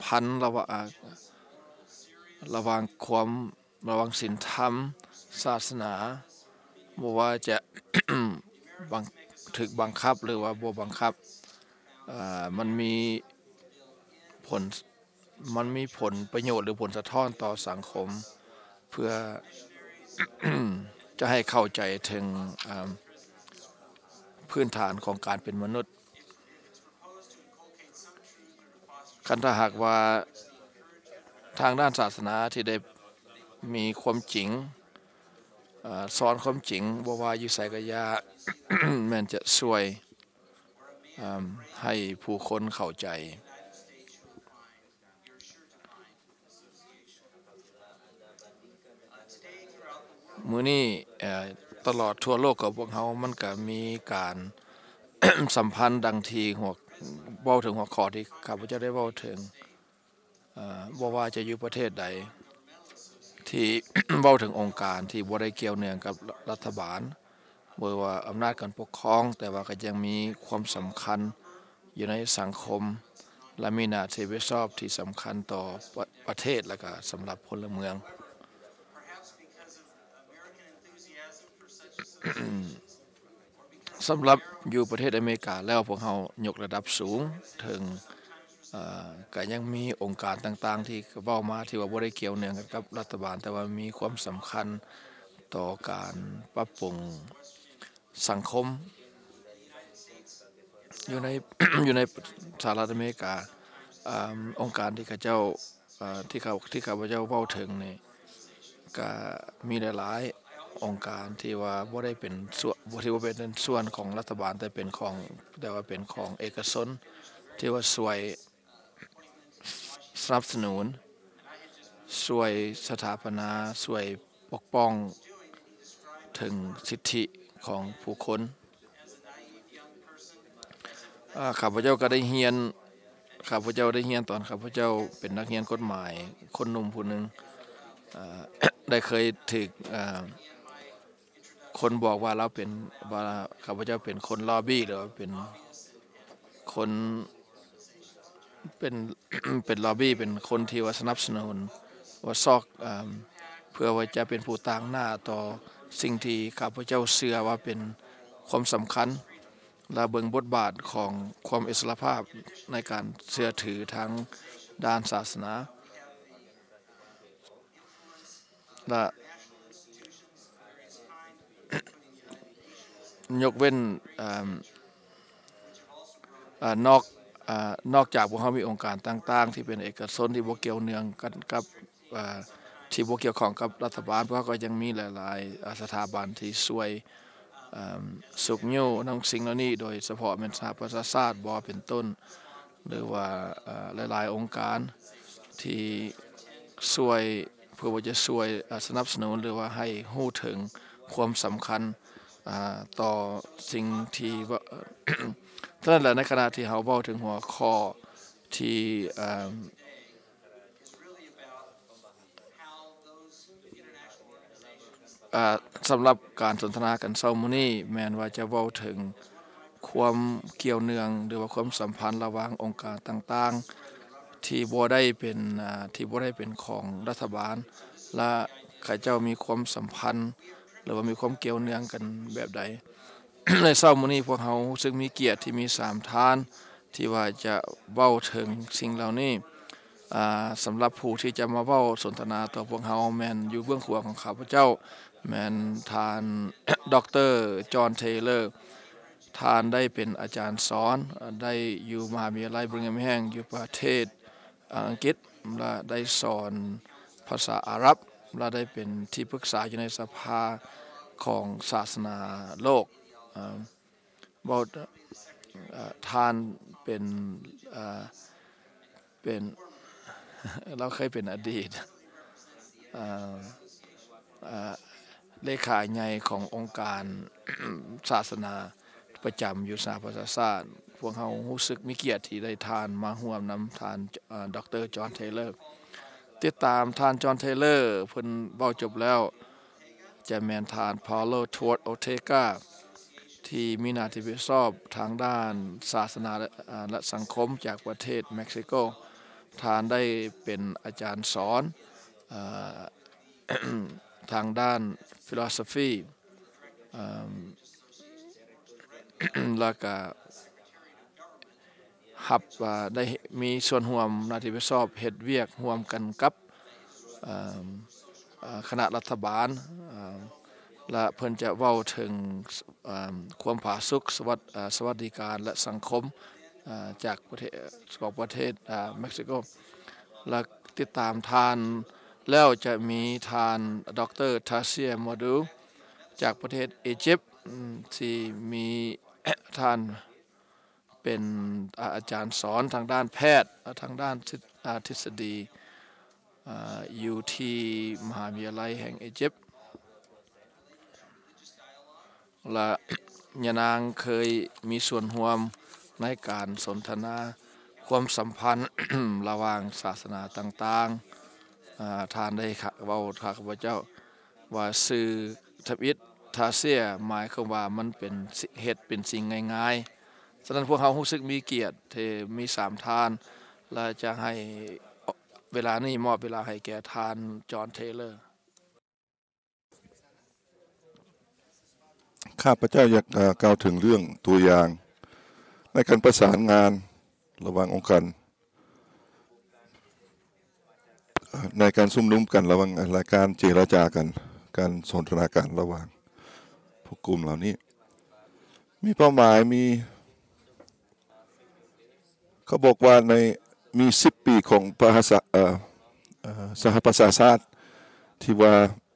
พันธ์ระหว่างศีลธรรมศาสนาบ่ว่าจะ ถึกบังคับหรือว่าบ่บังคับมันมีผลประโยชน์หรือผลสะท้อนต่อสังคมเพื่อ จะให้เข้าใจถึงพื้นฐานของการเป็นมนุษย์คันถ้าหากว่าทางด้านศาสนาที่ได้มีความจริงสอนความจริงบ่ว่าอยู่ไสก็อย่า แม่นจะช่วยให้ผู้คนเข้าใจมื้อนี้ตลอดทั่วโลกของพวกเฮามันก็มีการ สัมพันธ์ดังที่เว้าถึงหัวข้อที่ข้าพเจ้าได้เว้าถึงบ่ว่าจะอยู่ประเทศใดที่ เว้าถึงองค์การที่บ่ได้เกี่ยวเนื่องกับรัฐบาลบ่ว่าอำนาจการปกครองแต่ว่าก็ยังมีความสำคัญอยู่ในสังคมและมีหน้าที่รับผิดชอบที่สำคัญต่อประเทศและก็สำหรับพลเมือง สำหรับอยู่ประเทศอเมริกาแล้วพวกเฮายกระดับสูงถึงก็ยังมีองค์การต่างๆที่เว้ามาที่ว่าบ่ได้เกี่ยวเนื่องกับรัฐบาลแต่ว่ามีความสำคัญต่อการปรับปรุงสังคมอยู่ใน อยู่ในสหรัฐอเมริกาองค์การที่ข้าเจ้าที่ข้าพเจ้าเว้าถึงนี่ก็มีหลายๆองค์การที่ว่าบ่ได้เป็นส่วนของรัฐบาลแต่ว่าเป็นของเอกชนที่ว่าช่วยสนับสนุนช่วยสถาปนาช่วยปกป้องถึงสิทธิของผู้คนข้าพเจ้าก็ได้เรียนตอนข้าพเจ้าเป็นนักเรียนกฎหมายคนหนุ่มผู้หนึงได้เคยถูกคนบอกว่าข้าพเจ้าเป็นคนลอบบี้หรือว่าเป็นคนเป็น เป็นลอบบี้เป็นคนที่ว่าสนับสนุนว่าซอกเพื่อว่าจะเป็นผู้ต่างหน้าต่อสิ่งที่ข้าพเจ้าเชื่อว่าเป็นความสำคัญและเบิ่งบทบาทของความอิสรภาพในการเชื่อถือทางด้านศาสนและยกเว้นนอกจากพวกเฮามีองค์การต่างๆที่เป็นเอกชนที่บ่เกี่ยวเนื่องกันกับที่บ่เกี่ยวข้องกับรัฐบาลเพราะก็ยังมีหลายๆสถาบันที่ช่วยสุขอยู่นำสิ่งเหล่านี้โดยเฉพาะแม่นสหประชาชาติบ่เป็นต้นหรือว่าหลายๆองค์การที่ช่วยเพื่อว่าจะช่วยสนับสนุนหรือว่าให้รู้ถึงความสำคัญต่อสิ่งที่ว่า ฉะนั้นแหละในขณะที่เฮาเว้าถึงหัวข้อที่สำหรับการสนทนากันเช้ามื้อนี้แม้นว่าจะเว้าถึงความเกี่ยวเนื่องหรือว่าความสัมพันธ์ระหว่างองค์การต่างๆที่บ่ได้เป็นของรัฐบาลและเขาเจ้ามีความสัมพันธ์หรือว่ามีความเกี่ยวเนื่องกันแบบใด ในเช้ามื้อนี้พวกเฮารู้สึกมีเกียรติที่มี3ท่านที่ว่าจะเว้าถึงสิ่งเหล่านี้สำหรับผู้ที่จะมาเว้าสนทนาต่อพวกเฮาแม่นอยู่เบื้องขวาของข้าพเจ้าแม่นท่าน ดร. จอห์น เทเลอร์ท่านได้เป็นอาจารย์สอนได้อยู่มหาวิทยาลัยบริงแฮมแห่งอยู่ประเทศอังกฤษและได้สอนภาษาอาหรับและได้เป็นที่ปรึกษาอยู่ในสภาของศาสนาโลกท่านเป็นเราเคยเป็นอดีตเลขาใหญ่ขององค์การ ศาสนาประจำอยู่สหประชาชาติพวกเรารู้สึกมีเกียรติที่ได้ท่านมาร่วมนำท่านดร. จอห์น เทเลอร์ติดตามท่านจอห์น เทเลอร์เพิ่นเว้าจบแล้วจะแม่นท่าน พาโล ทวอร์ต โอเทกาที่มีหน้าที่รับผิดชอบทางด้านศาสนาและสังคมจากประเทศเม็กซิโกท่านได้เป็นอาจารย์สอนทางด้าน philosophy แล้วก็หับได้มีส่วนร่วมหน้าที่ไปสอบเฮ็ดเวียกร่วมกันกับคณะรัฐบาลและเพิ่นจะเว้าถึงความผาสุกสวัสดิการและสังคมจากประเทศเม็กซิโกและติดตามทานแล้วจะมีทานดร.ทาเซียโมดูจากประเทศอียิปต์ที่มีทานเป็นอาจารย์สอนทางด้านแพทย์ทางด้านทฤษฎีอยู่ที่มหาวิทยาลัยแห่งอียิปต์และยะนางเคยมีส่วนร่วมในการสนทนาความสัมพันธ์ ระหว่างศาสนาต่างๆทานได้เว้าข้าพเจ้าว่าสื่อทวิตทาเซียหมายความว่ามันเป็นเฮ็ดเป็นสิ่งง่ายๆฉะนั้นพวกเรารู้สึกมีเกียรติที่มี3ทานและจะให้เวลานี้มอบเวลาให้แก่ทานจอห์นเทเลอร์ข้าพเจ้าอยากกล่าวถึงเรื่องตัวอย่างในการประสานงานระหว่างองค์การในการซุ่มนุมกันระหว่างรายการเจรจากันการสนทนาการระหว่างพวกกลุ่มเหล่านี้มีเป้าหมายมีเขาบอกว่าในมี10ปีของสหประชาชาติที่ว่า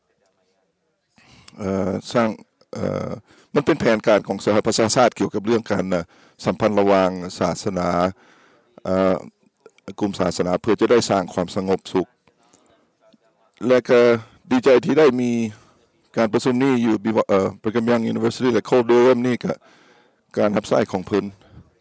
สร้างมันเป็นแผนการของสหประชาชาติเกี่ยวกับเรื่องการสัมพันธ์ระหว่างศาสนากลุ่มศาสนาเพื่อจะได้สร้างความสงบสุขและก็ดีใจที่ได้มีการประชุมนี้อยู่Brigham Young University และ Cold Durham นี่ก็การรับใช้ของเพิ่น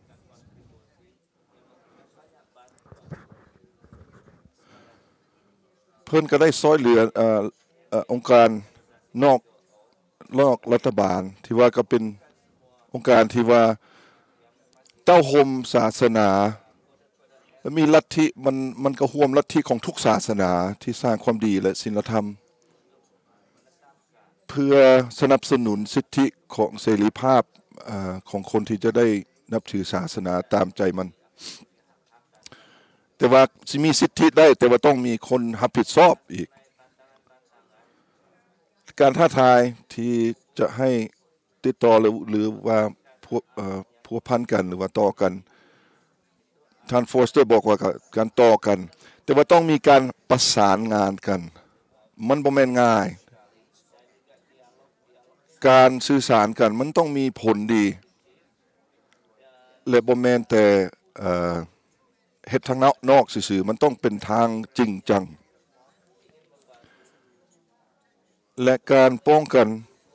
ก็ได้ซอยเหลือองค์การนอกรัฐบาลที่ว่าก็เป็นองค์การที่ว่าเต้าห่มศาสนาและมีลัทธิมันก็ร่วมลัทธิของทุกศาสนาที่สร้างความดีและศีลธรรมเพื่อสนับสนุนสิทธิของเสรีภาพของคนที่จะได้นับถือศาสนาตามใจมันแต่ว่าสิมีสิทธิได้แต่ว่าต้องมีคนรับผิดชอบอีกการท้าทายที่จะให้ติดต่อหรือว่าพัวพันกันหรือว่าต่อกันท่านฟอร์สเตอร์บอกว่าการต่อกันแต่ว่าต้องมีการประสานงานกันมันบ่แม่นง่ายการสื่อสารกันมันต้องมีผลดีและบ่แม่นแต่เฮ็ดทางนอกซื่อๆมันต้องเป็นทางจริงจังและการป้องกัน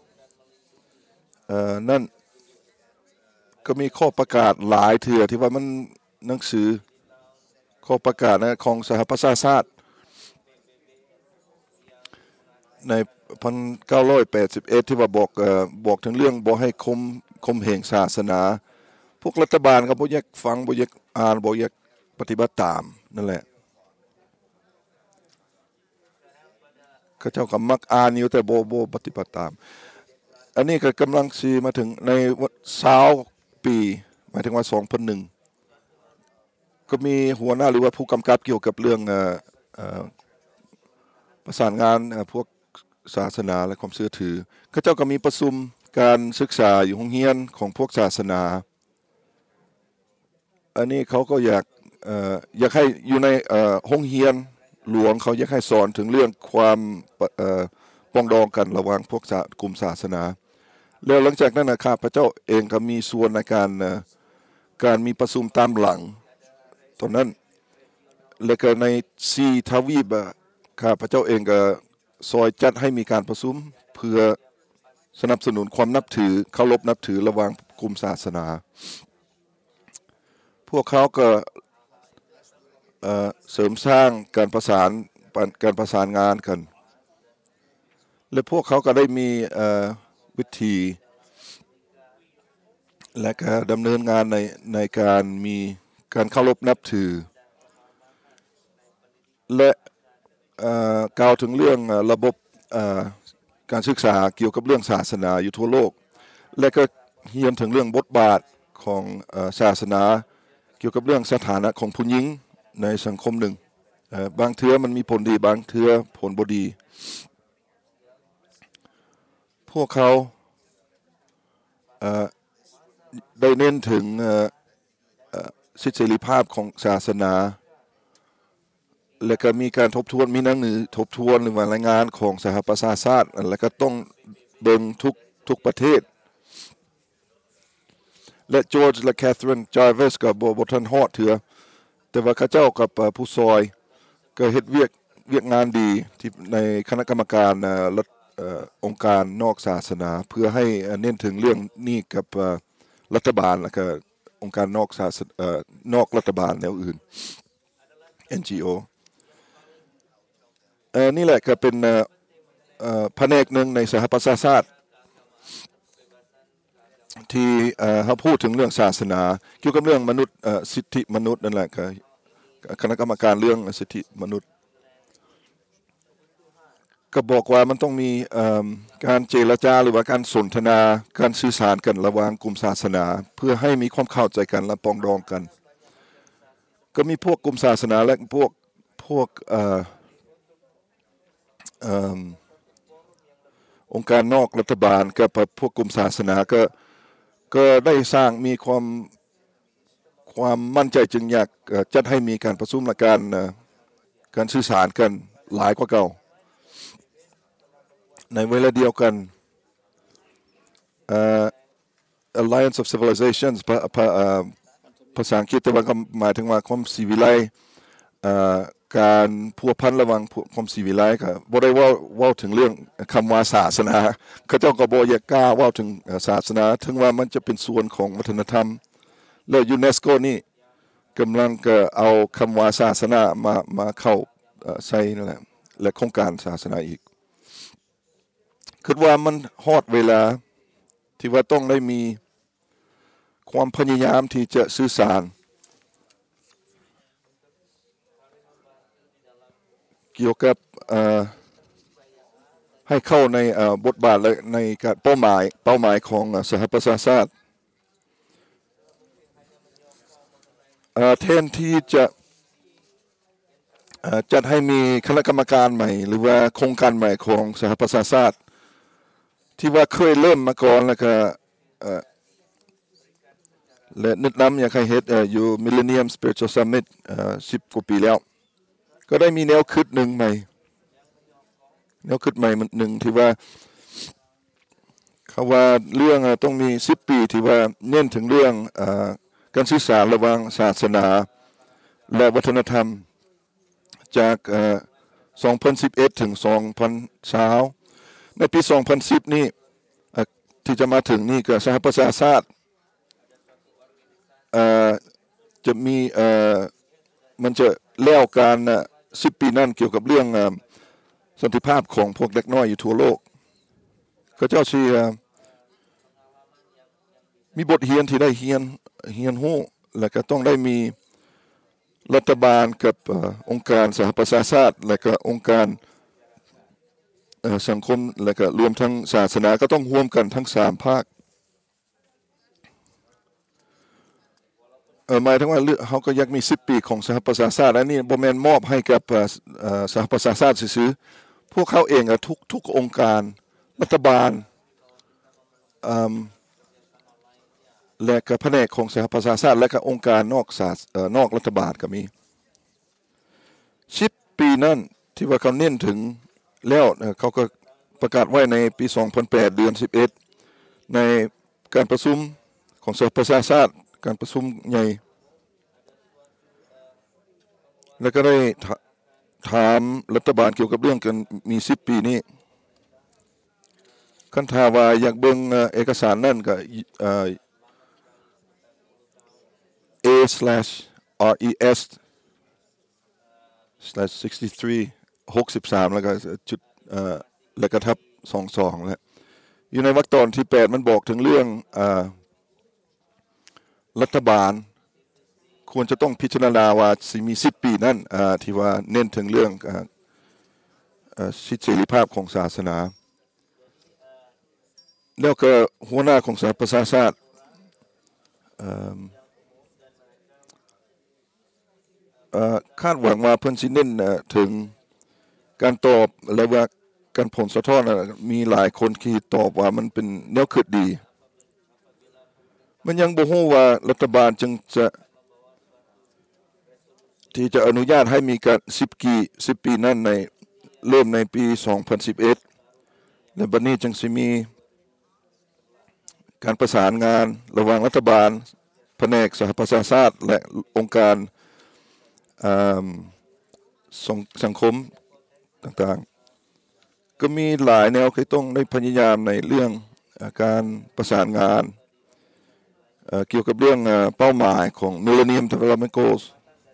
นั่นก็มีข้อประกาศหลายเทื่อที่ว่ามันหนังสือข้อประกาศของสหประชาชาติใน1981ที่ว่าบอกถึงเรื่องบ่ให้คมเหงศาสนาพวกรัฐบาลก็บ่อยากฟังบ่อยากอ่านบ่อยากปฏิบัติตามนั่นแหละเขาเจ้าก็มักอ่านอยู่แต่บ่ปฏิบัติตามอันนี้ก็กำลังสิมาถึงใน20ปีหมายถึงว่า2001ก็มีหัวหน้าหรือว่าผู้กำกับเกี่ยวกับเรื่องประสานงานพวกศาสนาและความเชื่อถือเขาเจ้าก็มีประชุมการศึกษาอยู่โรงเรียนของพวกศาสนาอันนี้เขาก็อยากให้อยู่ในโรงเรียนหลวงเขาอยากให้สอนถึงเรื่องความปรองดองกันระหว่างพวกกลุ่มศาสนาแล้วหลังจากนั้นข้าพเจ้าเองก็มีส่วนในการมีประชุมตามหลังตอนนั้นและก็ใน4ทวีปข้าพเจ้าเองก็ซอยจัดให้มีการประชุมเพื่อสนับสนุนความนับถือเคารพนับถือระหว่างกลุ่มศาสนาพวกเขาก็เสริมสร้างการประสานงานกันและพวกเขาก็ได้มีวิธีและก็ดำเนินงานในการมีการเคารพนับถือและกล่าวถึงเรื่องระบบการศึกษาเกี่ยวกับเรื่องศาสนาอยู่ทั่วโลกและก็เรียนถึงเรื่องบทบาทของศาสนาเกี่ยวกับเรื่องสถานะของผู้หญิงในสังคมหนึ่งบางเทื่อมันมีผลดีบางเทื่อผลบ่ดีพวกเขาได้เน้นถึงสิทธิเสรีภาพของศาสนาและก็มีการทบทวนมีหนังสือทบทวนหรือว่ารายงานของสหประชาชาติและก็ต้องเบิ่งทุกประเทศและจอร์จและแคทเธอรีนจาร์วิสก็บ่ทันฮอดเถือแต่ว่าเขาเจ้ากับผู้ซอยก็เฮ็ดเวียกงานดีที่ในคณะกรรมการองค์การนอกศาสนาเพื่อให้เน้นถึงเรื่องนี้กับรัฐบาลแล้วก็องค์การนอกศาสนอกรัฐบาลแนวอื่น NGO นี่แหละก็เป็นแผนกหนึ่งในสหประชาชาติที่เขาพูดถึงเรื่องศาสนาเกี่ยวกับเรื่องมนุษย์สิทธิมนุษย์นั่นแหละก็คณะกรรมการเรื่องสิทธิมนุษย์ก็บอกว่ามันต้องมีการเจรจาหรือว่าการสนทนาการสื่อสารกันระหว่างกลุ่มศาสนาเพื่อให้มีความเข้าใจกันและปรองดองกันก็มีพวกกลุ่มศาสนาและพวกองค์การนอกรัฐบาลกับพวกกลุ่มศาสนาก็ได้สร้างมีความมั่นใจจึงอยากจัดให้มีการประชุมและการสื่อสารกันหลายกว่าเก่าในเวลาเดียวกันAlliance of Civilizations ภาษาอังกฤษแต่ว่าก็หมายถึงว่าความศิวิไลการพัวพันระหว่างความศิวิไลก็บ่ได้เว้าถึงเรื่องคำว่าศาสนาเขาเจ้าก็บ่อยากกล้าเว้าถึงศาสนาถึงว่ามันจะเป็นส่วนของวัฒนธรรมและยูเนสโกนี่กำลังก็เอาคำว่าศาสนามาเข้าใส่นั่นแหละและโครงการศาสนาอีกคิดว่ามันฮอดเวลาที่ว่าต้องได้มีความพยายามที่จะสื่อสารเกี่ยวกับให้เข้าในบทบาทและในการเป้าหมายของสหประชาชาติแทนที่จะจัดให้มีคณะกรรมการใหม่หรือว่าโครงการใหม่ของสหประชาชาติที่ว่าเคยเริ่มมาก่อนแล้วก็และนึกนำอยากให้เฮ็ดอยู่ Millennium Spiritual Summit 10 กว่าปีแล้วก็ได้มีแนวคิดหนึ่งใหม่หนึ่งที่ว่าเขาว่าเรื่องต้องมี10 ปีที่ว่าเน้นถึงเรื่องการสื่อสารระหว่างศาสนาและวัฒนธรรมจาก2011 ถึง 2020ในปี 2010 นี่ที่จะมาถึงนี่ก็สหประชาชาติจะมีมันจะแล้วการ10 ปีนั่นเกี่ยวกับเรื่องสันติภาพของพวกเด็กน้อยอยู่ทั่วโลกก็เจ้าสิมีบทเรียนที่ได้เรียนรู้และก็ต้องได้มีรัฐบาลกับองค์การสหประชาชาติและก็องค์การสังคมและก็รวมทั้งศาสนาก็ต้องร่วมกันทั้ง3ภาคหมายถึงว่าเขาก็อยากมี10 ปีของสหประชาชาติอันนี้บ่แม่นมอบให้กับสหประชาชาติซื่อๆพวกเขาเองทุกองค์การรัฐบาลและก็แผนกของสหประชาชาติและก็องค์การนอกรัฐบาลก็มี10 ปีนั้นที่ว่าเขาเน้นถึงแล้วเขาก็ประกาศไว้ในปี 2008 เดือน 11 ในการประชุมของสหประชาชาติการประชุมใหญ่แล้วก็ได้ถามรัฐบาลเกี่ยวกับเรื่องกันมี10 ปีนี้คันถ้าว่าอยากเบิ่งเอกสารนั่นก็A/RES/63 แล้วก็จุดแล้วก็ทับ22แล้วอยู่ในวรรคตอนที่8มันบอกถึงเรื่องรัฐบาลควรจะต้องพิจารณาว่าสิมี10 ปีนั้นที่ว่าเน้นถึงเรื่องสิทธิเสรีภาพของศาสนาแล้วก็หัวหน้าของสหประชาชาติคาดหวังว่าเพิ่นสิเน้นถึงการตอบและว่าการผลสะท้อนมีหลายคนที่ตอบว่ามันเป็นแนวคิดดีมันยังบ่ฮู้ว่ารัฐบาลจึงจะที่จะอนุญาตให้มีการ10 ปีนั้นในเริ่มในปี 2011 และบัดนี้จึงสิมีการประสานงานระหว่างรัฐบาลแผนกสหประชาชาติและองค์การสังคมต่างๆก็มีหลายแนวที่ต้องได้พยายามในเรื่องการประสานงานเกี่ยวกับเรื่องเป้าหมายของ Millennium Development Goals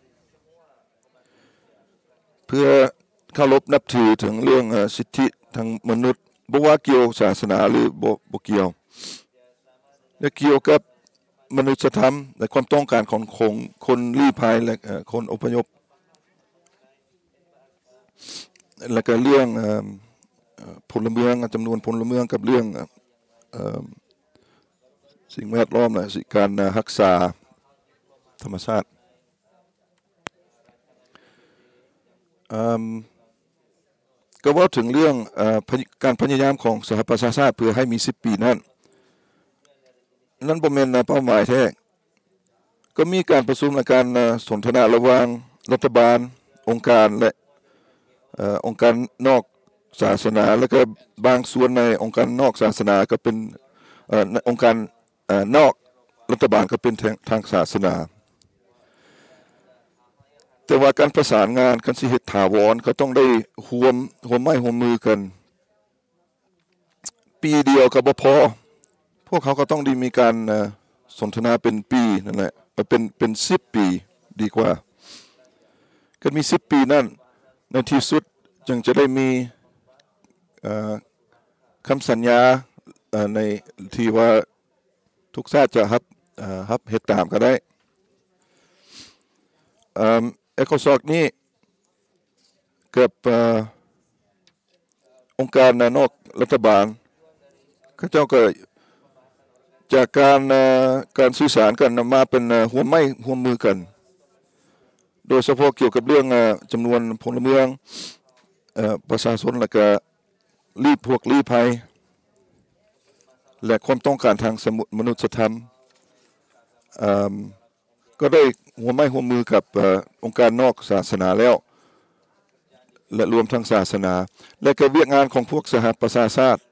เพื่อเคารพนับถือถึงเรื่องสิทธิทางมนุษย์บ่ว่าเกี่ยวศาสนาหรือบ่เกี่ยวและเกี่ยวกับมนุษยธรรมและความต้องการของคนลี้ภัยและคนอพยพและก็เรื่องพลเมืองจำนวนพลเมืองกับเรื่องสิ่งแวดล้อมและการรักษาธรรมชาติก็ว่าถึงเรื่องการพยายามของสหประชาชาติเพื่อให้มี10 ปีนั้นบ่แม่นเป้าหมายแท้ก็มีการประชุมและการสนทนาระหว่างรัฐบาลองค์การและองค์การนอกศาสนาแล้วก็บางส่วนในองค์การนอกศาสนาก็เป็นองค์การนอกรัฐบาลก็เป็นทางศาสนาแต่ว่าการประสานงานกันสิเฮ็ดถาวรก็ต้องได้ร่วมไม้ร่วมมือกันปีเดียวก็บ่พอพวกเขาก็ต้องได้มีการสนทนาเป็นปีนั่นแหละเป็น10 ปีดีกว่าก็มี10 ปีนั่นในที่สุดจึงจะได้มีคำสัญญาในที่ว่าทุกชาติจะรับเฮ็ดตามก็ได้ECOSOC นี้กับองค์การนอกรัฐบาลเขาเจ้าก็จากการสื่อสารกันมาเป็นหัวไม้หัวมือกันโดยเฉพาะเกี่ยวกับเรื่องจำนวนพลเมืองประชาชนและก็พวกลี้ภัยและความต้องการทางมนุษยธรรมก็ได้หัวไม้หัวมือกับองค์การนอกศาสนาแล้วและรวมทั้งศาสนาและก็เวียกงานของพวกสหประชาชาติ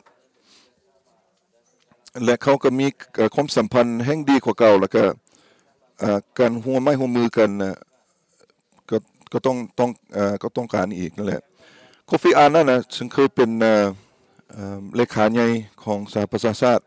และเขาก็มีความสัมพันธ์แห่งดีกว่าเก่าแล้วก็การหัวไม้หัวมือกันก็ต้องการอีกนั่นแหละโคฟีอันนั่นนะซึ่งเคยเป็นเลขาใหญ่ของสหประชาชาติ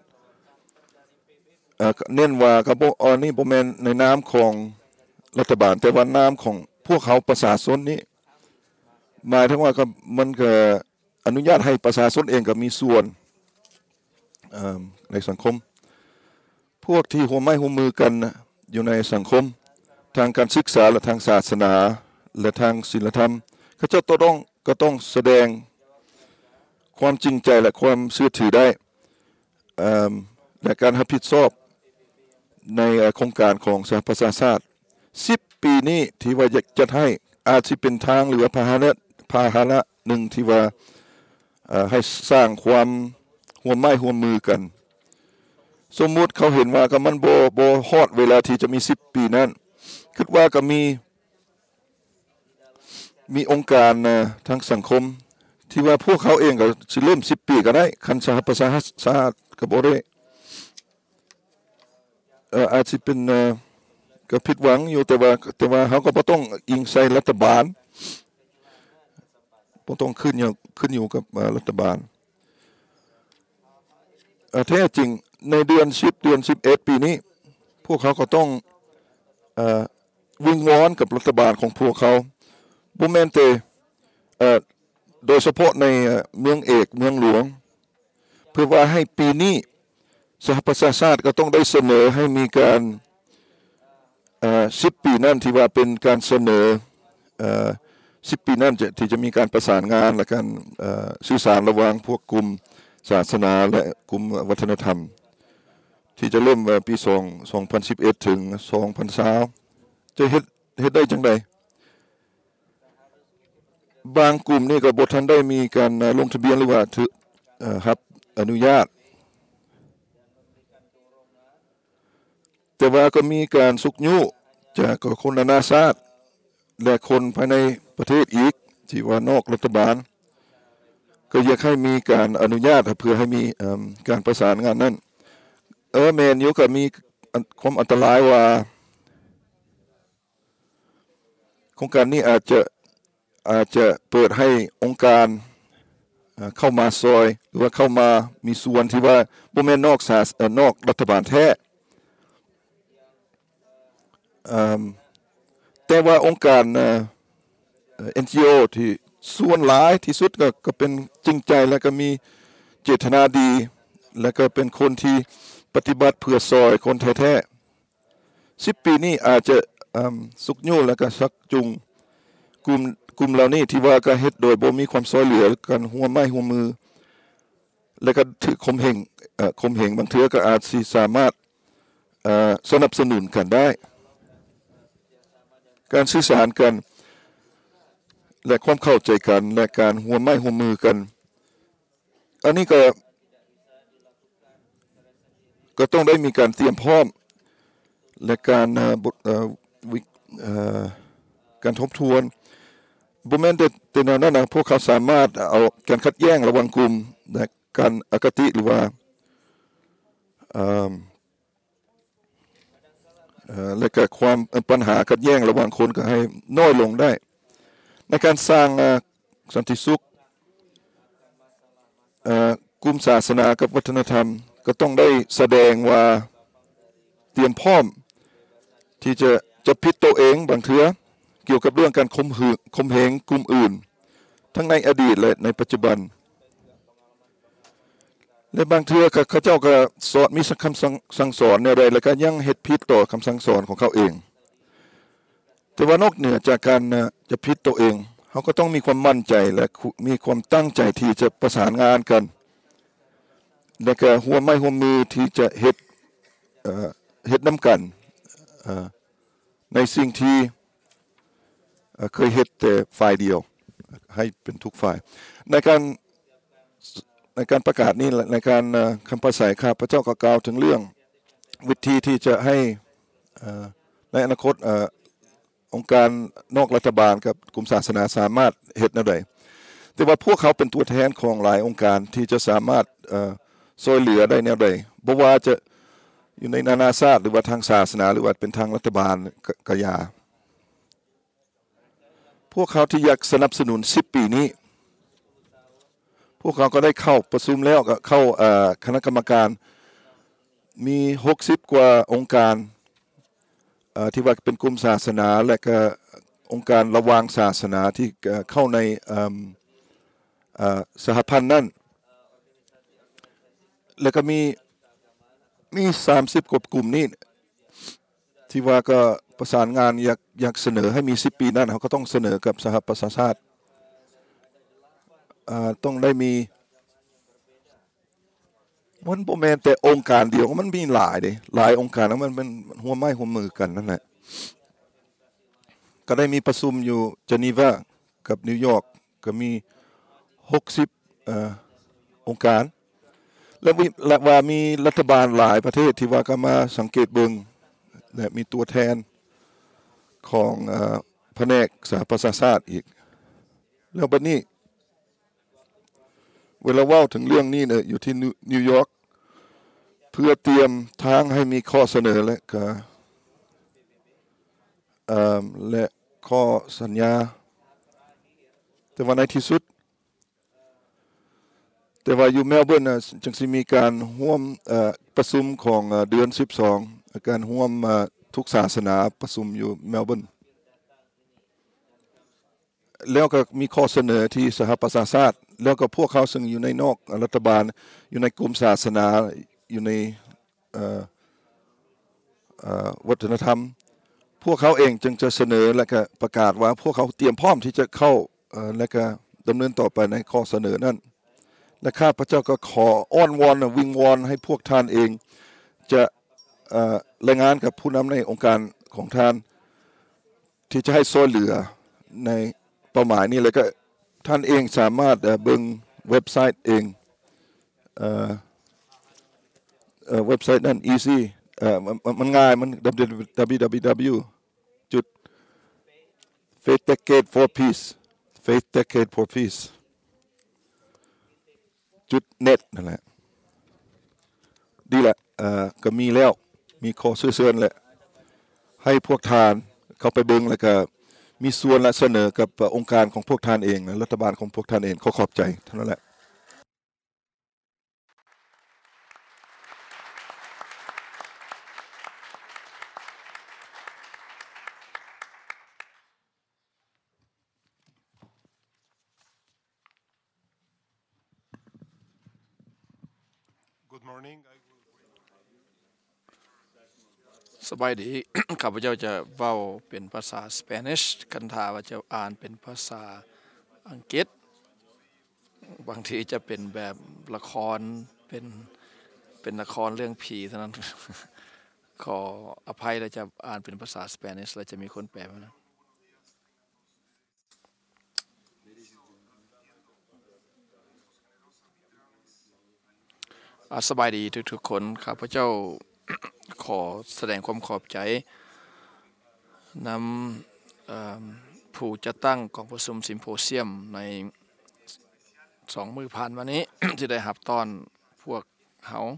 เน้นว่าก็บ่นี่บ่แม่นในนามของรัฐบาลแต่ว่านามของพวกเขาประชาชนนี้หมายถึงว่าก็มันก็อนุญาตให้ประชาชนเองก็มีส่วนในสังคมพวกที่หัวไม้หัวมือกันอยู่ในสังคมทางการศึกษาและทางศาสนาและทางศีลธรรมเขาเจ้าก็ต้องแสดงความจริงใจและความเชื่อถือได้และการรับผิดชอบในโครงการของสหประชาชาติ10 ปีนี้ที่ว่าจะให้อาจสิเป็นทางหรือพาหนะหนึ่งที่ว่าให้สร้างความหัวไม้หัวมือกันสมมุติเขาเห็นว่าก็มันบ่ฮอดเวลาที่จะมี10 ปีนั้นคิดว่าก็มีองค์การทางสังคมที่ว่าพวกเขาเองก็สิเริ่ม10 ปีก็ได้คันสหประชาชาติก็บ่ได้อาจสิเป็นก็ผิดหวังอยู่แต่ว่าเขาก็บ่ต้องอิงใส่รัฐบาลบ่ต้องขึ้นอยู่กับรัฐบาลแท้จริงในเดือน10 เดือน 11 ปีนี้พวกเขาก็ต้องวิงวอนกับรัฐบาลของพวกเขาบ่แม่นแต่โดยเฉพาะในเมืองเอกเมืองหลวงเพื่อว่าให้ปีนี้สหประชาชาติก็ต้องได้เสนอให้มีการ 10 ปีนั้นที่ว่าเป็นการเสนอ10 ปีนั้นที่จะมีการประสานงานและการสื่อสารระหว่างพวกกลุ่มศาสนาและกลุ่มวัฒนธรรมที่จะเริ่มปี2011ถึง2020จะเฮ็ดได้จังไดบางกลุ่มนี่ก็บ่ทันได้มีการลงทะเบียนหรือว่ารับอนุญาตแต่ว่าก็มีการสุกยุจากคนนานาชาติและคนภายในประเทศอีกที่ว่านอกรัฐบาลก็อยากให้มีการอนุญาตเพื่อให้มีการประสานงานนั้นแม่นอยู่ก็มีความอันตรายว่าโครงการนี้อาจจะเปิดให้องค์การเข้ามาซอยหรือว่าเข้ามามีส่วนที่ว่าบ่แม่นนอกรัฐบาลแท้แต่ว่าองค์การ NGO ที่ส่วนหลายที่สุดก็เป็นจริงใจและก็มีเจตนาดีและก็เป็นคนที่ปฏิบัติเพื่อซอยคนแท้ๆ10 ปีนี้อาจจะสุกยุและก็ชักจูงกลุ่มเหล่านี้ที่ว่าก็เฮ็ดโดยบ่มีความช่วยเหลือกันหัวไม้หัวมือแล้วก็ถือข่มเหงบางเทื่อก็อาจสิสามารถสนับสนุนกันได้การสื่อสารกันและความเข้าใจกันและการหัวไม้หัวมือกันอันนี้ก็ต้องได้มีการเตรียมพร้อมและการทบทวนบ่แม่นแต่นั้นพวกเขาสามารถเอาการขัดแย้งระหว่างกลุ่มและการอคติหรือว่าและก็ความปัญหาขัดแย้งระหว่างคนก็ให้น้อยลงได้ในการสร้างสันติสุขกลุ่มศาสนากับวัฒนธรรมก็ต้องได้แสดงว่าเตรียมพร้อมที่จะผิดตัวเองบางเทื่อเกี่ยวกับเรื่องการข่มเหงกลุ่มอื่นทั้งในอดีตและในปัจจุบันและบางเทื่อเขาเจ้าก็สอนมีคำสั่งสอนแนวใดแล้วก็ยังเฮ็ดผิดต่อคำสั่งสอนของเขาเองแต่ว่านอกเหนือจากการจะผิดตัวเองเขาก็ต้องมีความมั่นใจและมีความตั้งใจที่จะประสานงานกันและก็หัวไม้หัวมือที่จะเฮ็ดนำกันในสิ่งที่เคยเฮ็ดแต่ฝ่ายเดียวให้เป็นทุกฝ่ายในการประกาศนี้ในการคำปราศัยข้าพเจ้าก็กล่าวถึงเรื่องวิธีที่จะให้ในอนาคตองค์การนอกรัฐบาลกับกลุ่มศาสนาสามารถเฮ็ดแนวใดแต่ว่าพวกเขาเป็นตัวแทนของหลายองค์การที่จะสามารถช่วยเหลือได้แนวใดบ่ว่าจะอยู่ในนานาชาติหรือว่าทางศาสนาหรือว่าเป็นทางรัฐบาลก็อย่าพวกเขาที่อยากสนับสนุน10 ปีนี้พวกเขาก็ได้เข้าประชุมแล้วก็เข้าคณะกรรมการมี60 กว่าองค์การที่ว่าเป็นกลุ่มศาสนาและก็องค์การระหว่างศาสนาที่เข้าในสหพันธ์นั้นแล้วก็มี30 กว่ากลุ่มนี้ที่ว่าก็ประสานงานอยากเสนอให้มี10 ปีนั้นเขาก็ต้องเสนอกับสหประชาชาติต้องได้มีมันบ่แม่นแต่องค์การเดียวมันมีหลายองค์การแล้วมันเป็นหัวไม้หัวมือกันนั่นแหละก็ได้มีประชุมอยู่เจนีวากับนิวยอร์กก็มี60องค์การและว่ามีรัฐบาลหลายประเทศที่ว่าก็มาสังเกตเบิ่งและมีตัวแทนของแผนกสหประชาชาติอีกแล้วบัดนี้เวลาเว้าถึงเรื่องนี้เนี่ยอยู่ที่นิวยอร์กเพื่อเตรียมทางให้มีข้อเสนอและข้อสัญญาแต่ว่าในที่สุดแต่ว่าอยู่เมลเบิร์นจึงสิมีการร่วมประชุมของเดือน12การร่วมทุกศาสนาประชุมอยู่เมลเบิร์นแล้วก็มีข้อเสนอที่สหประชาชาติแล้วก็พวกเขาซึ่งอยู่ในนอกรัฐบาลอยู่ในกลุ่มศาสนาอยู่ในวัฒนธรรมพวกเขาเองจึงจะเสนอและก็ประกาศว่าพวกเขาเตรียมพร้อมที่จะเข้าและก็ดำเนินต่อไปในข้อเสนอนั้นและข้าพเจ้าก็ขออ้อนวอนวิงวอนให้พวกท่านเองจะรายงานกับผู้นำในองค์การของท่านที่จะให้ช่วยเหลือในเป้าหมายนี้แล้วก็ท่านเองสามารถเบิ่งเว็บไซต์เองเว็บไซต์นั้น easy มันง่ายมัน www. Faith Decade for Peace Faith Decade for Peace .net นั่นแหละดีแหละก็มีแล้วมีข้อเสื่อๆแหละให้พวกทานเข้าไปเบิ่งแล้วก็มีส่วนและเสนอกับองค์การของพวกท่านเองรัฐบาลของพวกท่านเองขอบใจเท่านั้นแหละ Good morning. สบายดี ข้าพเจ้าจะเว้าเป็นภาษาสเปนิชคันถ้าว่าจะอ่านเป็นภาษาอังกฤษบางทีจะเป็นแบบละครเป็นละครเรื่องผีเท่านั้น ขออภัยแล้วจะอ่านเป็นภาษาสเปนิชแล้วจะมีคนแปลมานะสบายดีทุกๆคนข้าพเจ้า ขอแสดงความขอบใจนำผู้จัดตั้งกองประชุมซิมโพเซียมใน2 มื้อผ่านมานี้ ที่ได้รับต้อนพวกเฮา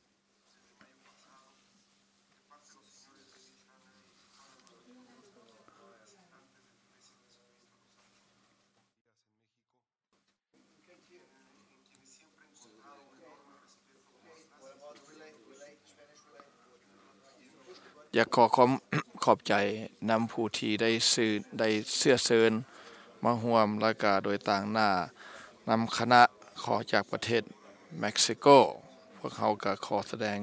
อยากขอความขอบใจนำผู้ที่ได้เสื้อเชิญมาร่วมรายการโดยต่างหน้านำคณะขอจากประเทศเม็กซิโกพวกเขาก็ขอแสดง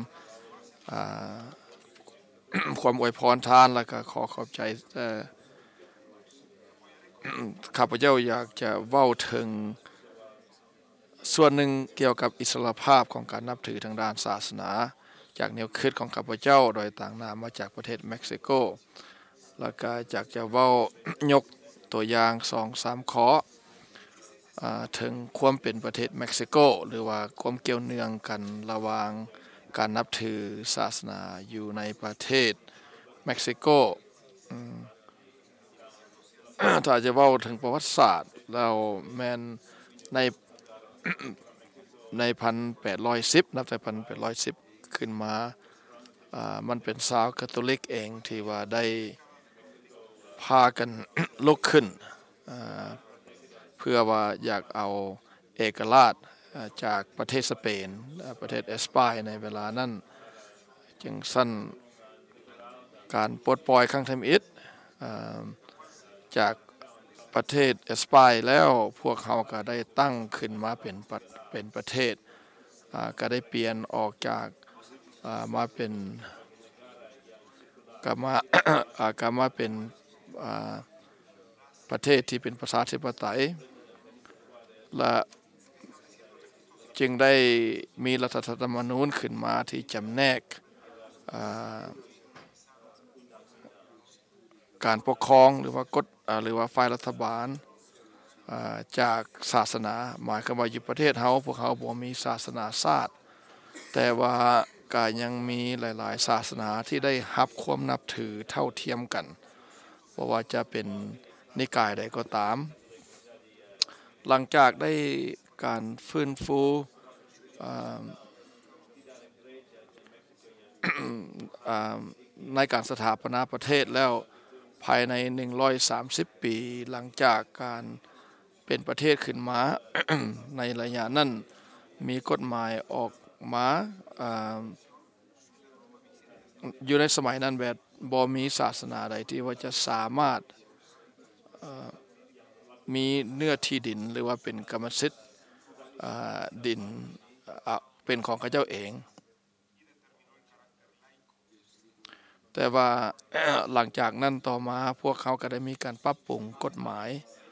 ความอวยพรทานแล้วก็ขอขอบใจข้าพเจ้าอยากจะเว้าถึงส่วนหนึ่งเกี่ยวกับอิสรภาพของการนับถือทางด้านศาสนาจากแนวคิดของข้าพเจ้าโดยต่างนามมาจากประเทศเม็กซิโกแล้วก็อยากจะเว้ายกตัวอย่าง 2-3 ข้อถึงความเป็นประเทศเม็กซิโกหรือว่าความเกี่ยวเนื่องกันระหว่างการนับถือศาสนาอยู่ในประเทศเม็กซิโกถ้าจะเว้าถึงประวัติศาสตร์แล้วแม่นใน1810นับแต่1810ขึ้นมามันเป็นชาวคาทอลิกเองที่ว่าได้พากัน ลุกขึ้นเพื่อว่าอยากเอาเอกราชจากประเทศสเปนประเทศเอสปายในเวลานั้นจึงสั้นการปลดปล่อยครั้งทำอิฐจากประเทศเอสปายแล้วพวกเขาก็ได้ตั้งขึ้นมาเป็นประเทศก็ได้เปลี่ยนออกจากมาเป็นกมาเป็นประเทศที่เป็นประชาธิปไตยและจึงได้มีรัฐธรรมนูญขึ้นมาที่จำแนกการปกครองหรือว่าฝ่ายรัฐบาลจากศาสนาหมายความว่าอยู่ประเทศเฮาพวกเขาบ่มีศาสนาชาติแต่ว่าก็ยังมีหลายๆศาสนาที่ได้รับความนับถือเท่าเทียมกันเพราะว่าจะเป็นนิกายใดก็ตามหลังจากได้การฟื้นฟูในการสถาปนาประเทศแล้วภายใน130 ปีหลังจากการเป็นประเทศขึ้นมา ในระยะนั้นมีกฎหมายออกมาอยู่ในสมัยนั้นแบบบ่มีศาสนาใดที่ว่าจะสามารถมีเนื้อที่ดินหรือว่าเป็นกรรมสิทธิ์ดินเป็นของเขาเจ้าเองแต่ว่า หลังจากนั้นต่อมาพวกเขาก็ได้มีการปรับปรุงกฎหมาย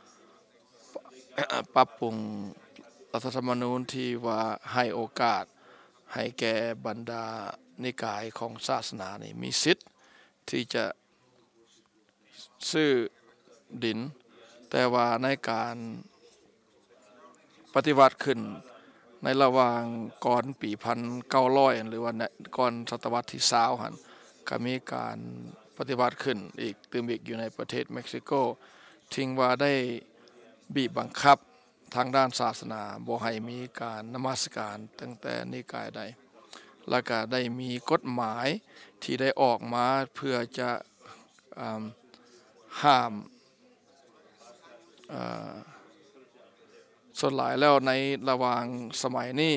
ปรับปรุงรัฐธรรมนูญที่ว่าให้โอกาสให้แก่บรรดานิกายของศาสนานี่มีสิทธิ์ที่จะซื้อดินแต่ว่าในการปฏิวัติขึ้นในระหว่างก่อนปี1900หรือว่าก่อนศตวรรษที่20หั่นก็มีการปฏิวัติขึ้นอีกตื่มอีกอยู่ในประเทศเม็กซิโกทิ้งว่าได้บีบบังคับทางด้านศาสนาบ่ให้มีการนมัสการตั้งแต่นิกายใดแล้วก็ได้มีกฎหมายที่ได้ออกมาเพื่อจะห้ามส่วนหลายแล้วในระหว่างสมัยนี้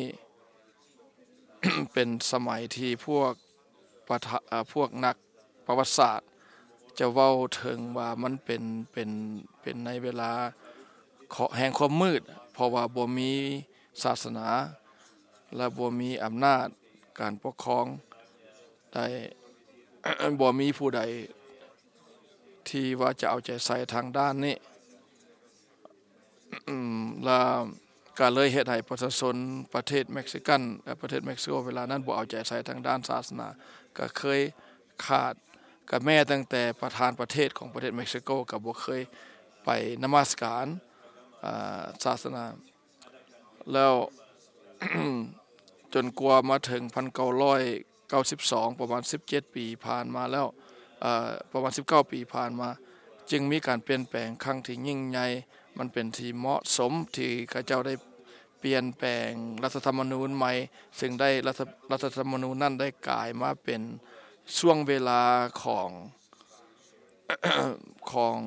เป็นสมัยที่พวกนักประวัติศาสตร์จะเว้าถึงว่ามันเป็นในเวลาแห่งความมืดเพราะว่าบ่มีศาสนาและบ่มีอำนาจการปกครองได้ บ่มีผู้ใดที่ว่าจะเอาใจใส่ทางด้านนี้และก็เลยเฮ็ดให้ประชาชนประเทศเม็กซิกันและประเทศเม็กซิโกเวลานั้นบ่เอาใจใส่ทางด้านศาสนาก็เคยขาดกับแม่ตั้งแต่ประธานประเทศของประเทศเม็กซิโกก็บ่เคยไปนมัสการศาสนาแล้ว จนกว่ามาถึง1992ประมาณ17ปีผ่านมาแล้วประมาณ19ปีผ่านมาจึงมีการเปลี่ยนแปลงครั้งที่ยิ่งใหญ่มันเป็นที่เหมาะสมที่ข้าเจ้าได้เปลี่ยนแปลงรัฐธรรมนูญใหม่ซึ่งได้รัฐธรรมนูญนั้นได้กลายมาเป็นช่วงเวลาของ ของ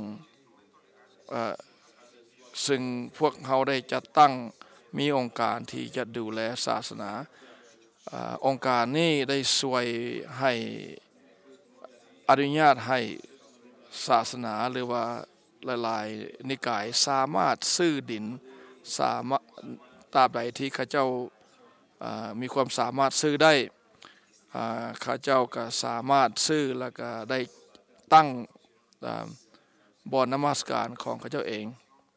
ซึ่งพวกเขาได้จัดตั้งมีองค์การที่จะดูแลศาสนาองค์การนี้ได้ช่วยให้อนุญาตให้ศาสนาหรือว่าหลายๆนิกายสามารถซื้อดินสามารถตราบใดที่ข้าเจ้ามีความสามารถซื้อได้ข้าเจ้าก็สามารถซื้อแล้วก็ได้ตั้งบ่อนนมัสการของข้าเจ้าเอง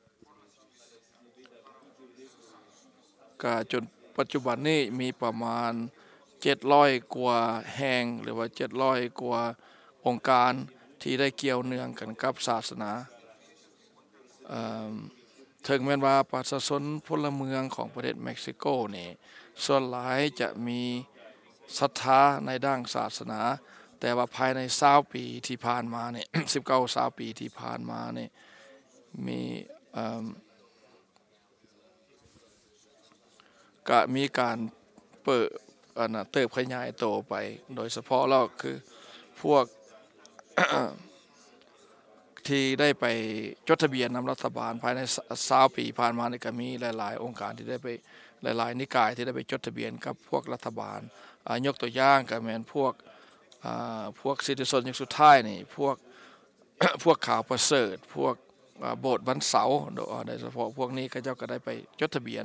ก็จนปัจจุบันนี้มีประมาณ700กว่าแห่งหรือว่า700กว่าองค์การที่ได้เกี่ยวเนื่องกันกับศาสนาถึงแม้ว่าประชาชนพลเมืองของประเทศเม็กซิโกนี่ส่วนหลายจะมีศรัทธาในด้านศาสนาแต่ว่าภายใน20ปีที่ผ่านมาเนี่ย 19-20 ปีที่ผ่านมาเนี่ยมีก็มีการเติบขยายโตไปโดยเฉพาะแล้วคือพวก ที่ได้ไปจดทะเบียนนำรัฐบาลภายใน20ปีผ่านมานี่ก็มีหลายๆองค์การที่ได้ไปหลายๆนิกายที่ได้ไปจดทะเบียนกับพวกรัฐบาลยกตัวอย่างก็แม่นพวกสิทธิชนอย่างสุดท้ายนี่พวก พวกข่าวประเสริฐพวกโบสถ์วันเสาร์โดยเฉพาะพวกนี้ก็เจ้าก็ได้ไปจดทะเบียน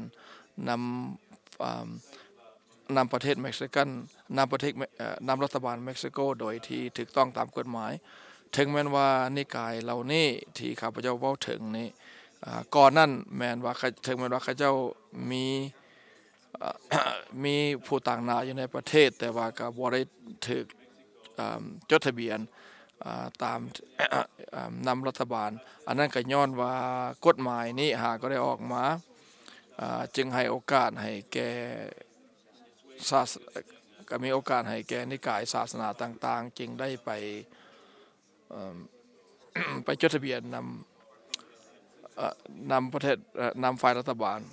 นำประเทศเม็กซิกันนำรัฐบาลเม็กซิโกโดยที่ถูกต้องตามกฎหมายถึงแม้ว่านิกายเหล่านี้ที่ข้าพเจ้าเว้าถึงนี่ก่อนนั้นแม้นว่าถึงแม้ว่าข้าเจ้ามีผู้ต่างหน้าอยู่ในประเทศแต่ว่าก็บ่ได้ถูกจดทะเบียนตามนำรัฐบาลอันนั้นก็ย้อนว่ากฎหมายนี้หากก็ได้ออกมาจึงให้โอกาสให้แก่ก็มีโอกาสให้แก่นิกายศาสนาต่างๆจึงได้ไปไปจดทะเบียนนำประเทศนำฝ่ายรัฐบาล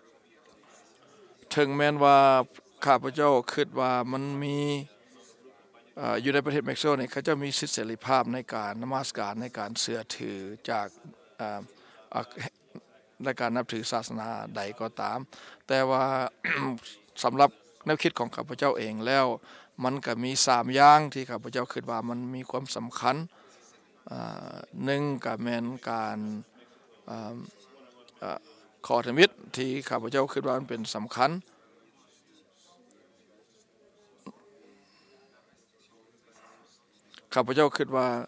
ถึงแม้ว่าข้าพเจ้าคิดว่ามันมีอยู่ในประเทศเม็กซิโกเนี่ยเขาจะมีสิทธิเสรีภาพในการนมัสการในการเชื่อถือจากในการนับถือศาสนาใดก็ตามแต่ว่า สำหรับแนวคิดของข้าพเจ้าเองแล้วมันก็มี3อย่างที่ข้าพเจ้าคิดว่ามันมีความสำคัญ1ก็แม่นการขอธมิตรที่ข้าพเจ้าคิดว่ามันเป็นสำคัญข้ข้าพเจ้าคิดว่า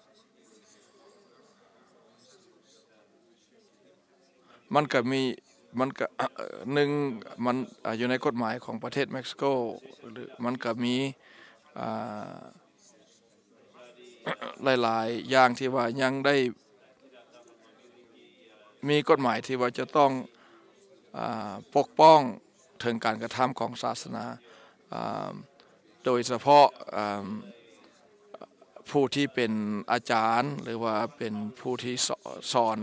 มันก็หนึ่งมันอยู่ในกฎหมายของประเทศเม็กซิโกหรือมันก็มีหลายๆอย่างที่ว่ายังได้มีกฎหมายที่ว่าจะต้องปกป้องถึงการกระทำของศาสนาโดยเฉพาะผู้ที่เป็นอาจารย์หรือว่าเป็นผู้ที่สอน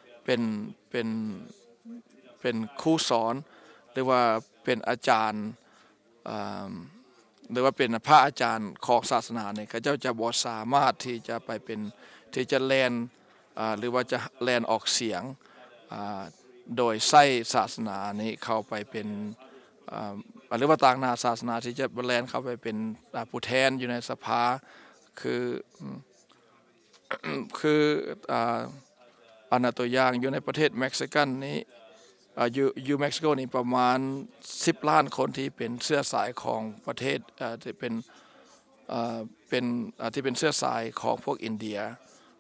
เป็นครูสอนหรือว่าเป็นอาจารย์หรือว่าเป็นพระอาจารย์ของศาสนาเนี่ยเขาเจ้าจะบ่สามารถที่จะไปเป็นที่จะแลนหรือว่าจะแลนออกเสียงโดยใส่ศาสนานี้เข้าไปเป็นหรือว่าต่างหน้าศาสนาที่จะแลนเข้าไปเป็นผู้แทนอยู่ในสภาคืออันตัวอย่างอยู่ในประเทศเม็กซิกันนี้อยู่เม็กซิโกนี่ประมาณ10 ล้านคนที่เป็นเชื้อสายของประเทศที่เป็นที่เป็นเชื้อสายของพวกอินเดีย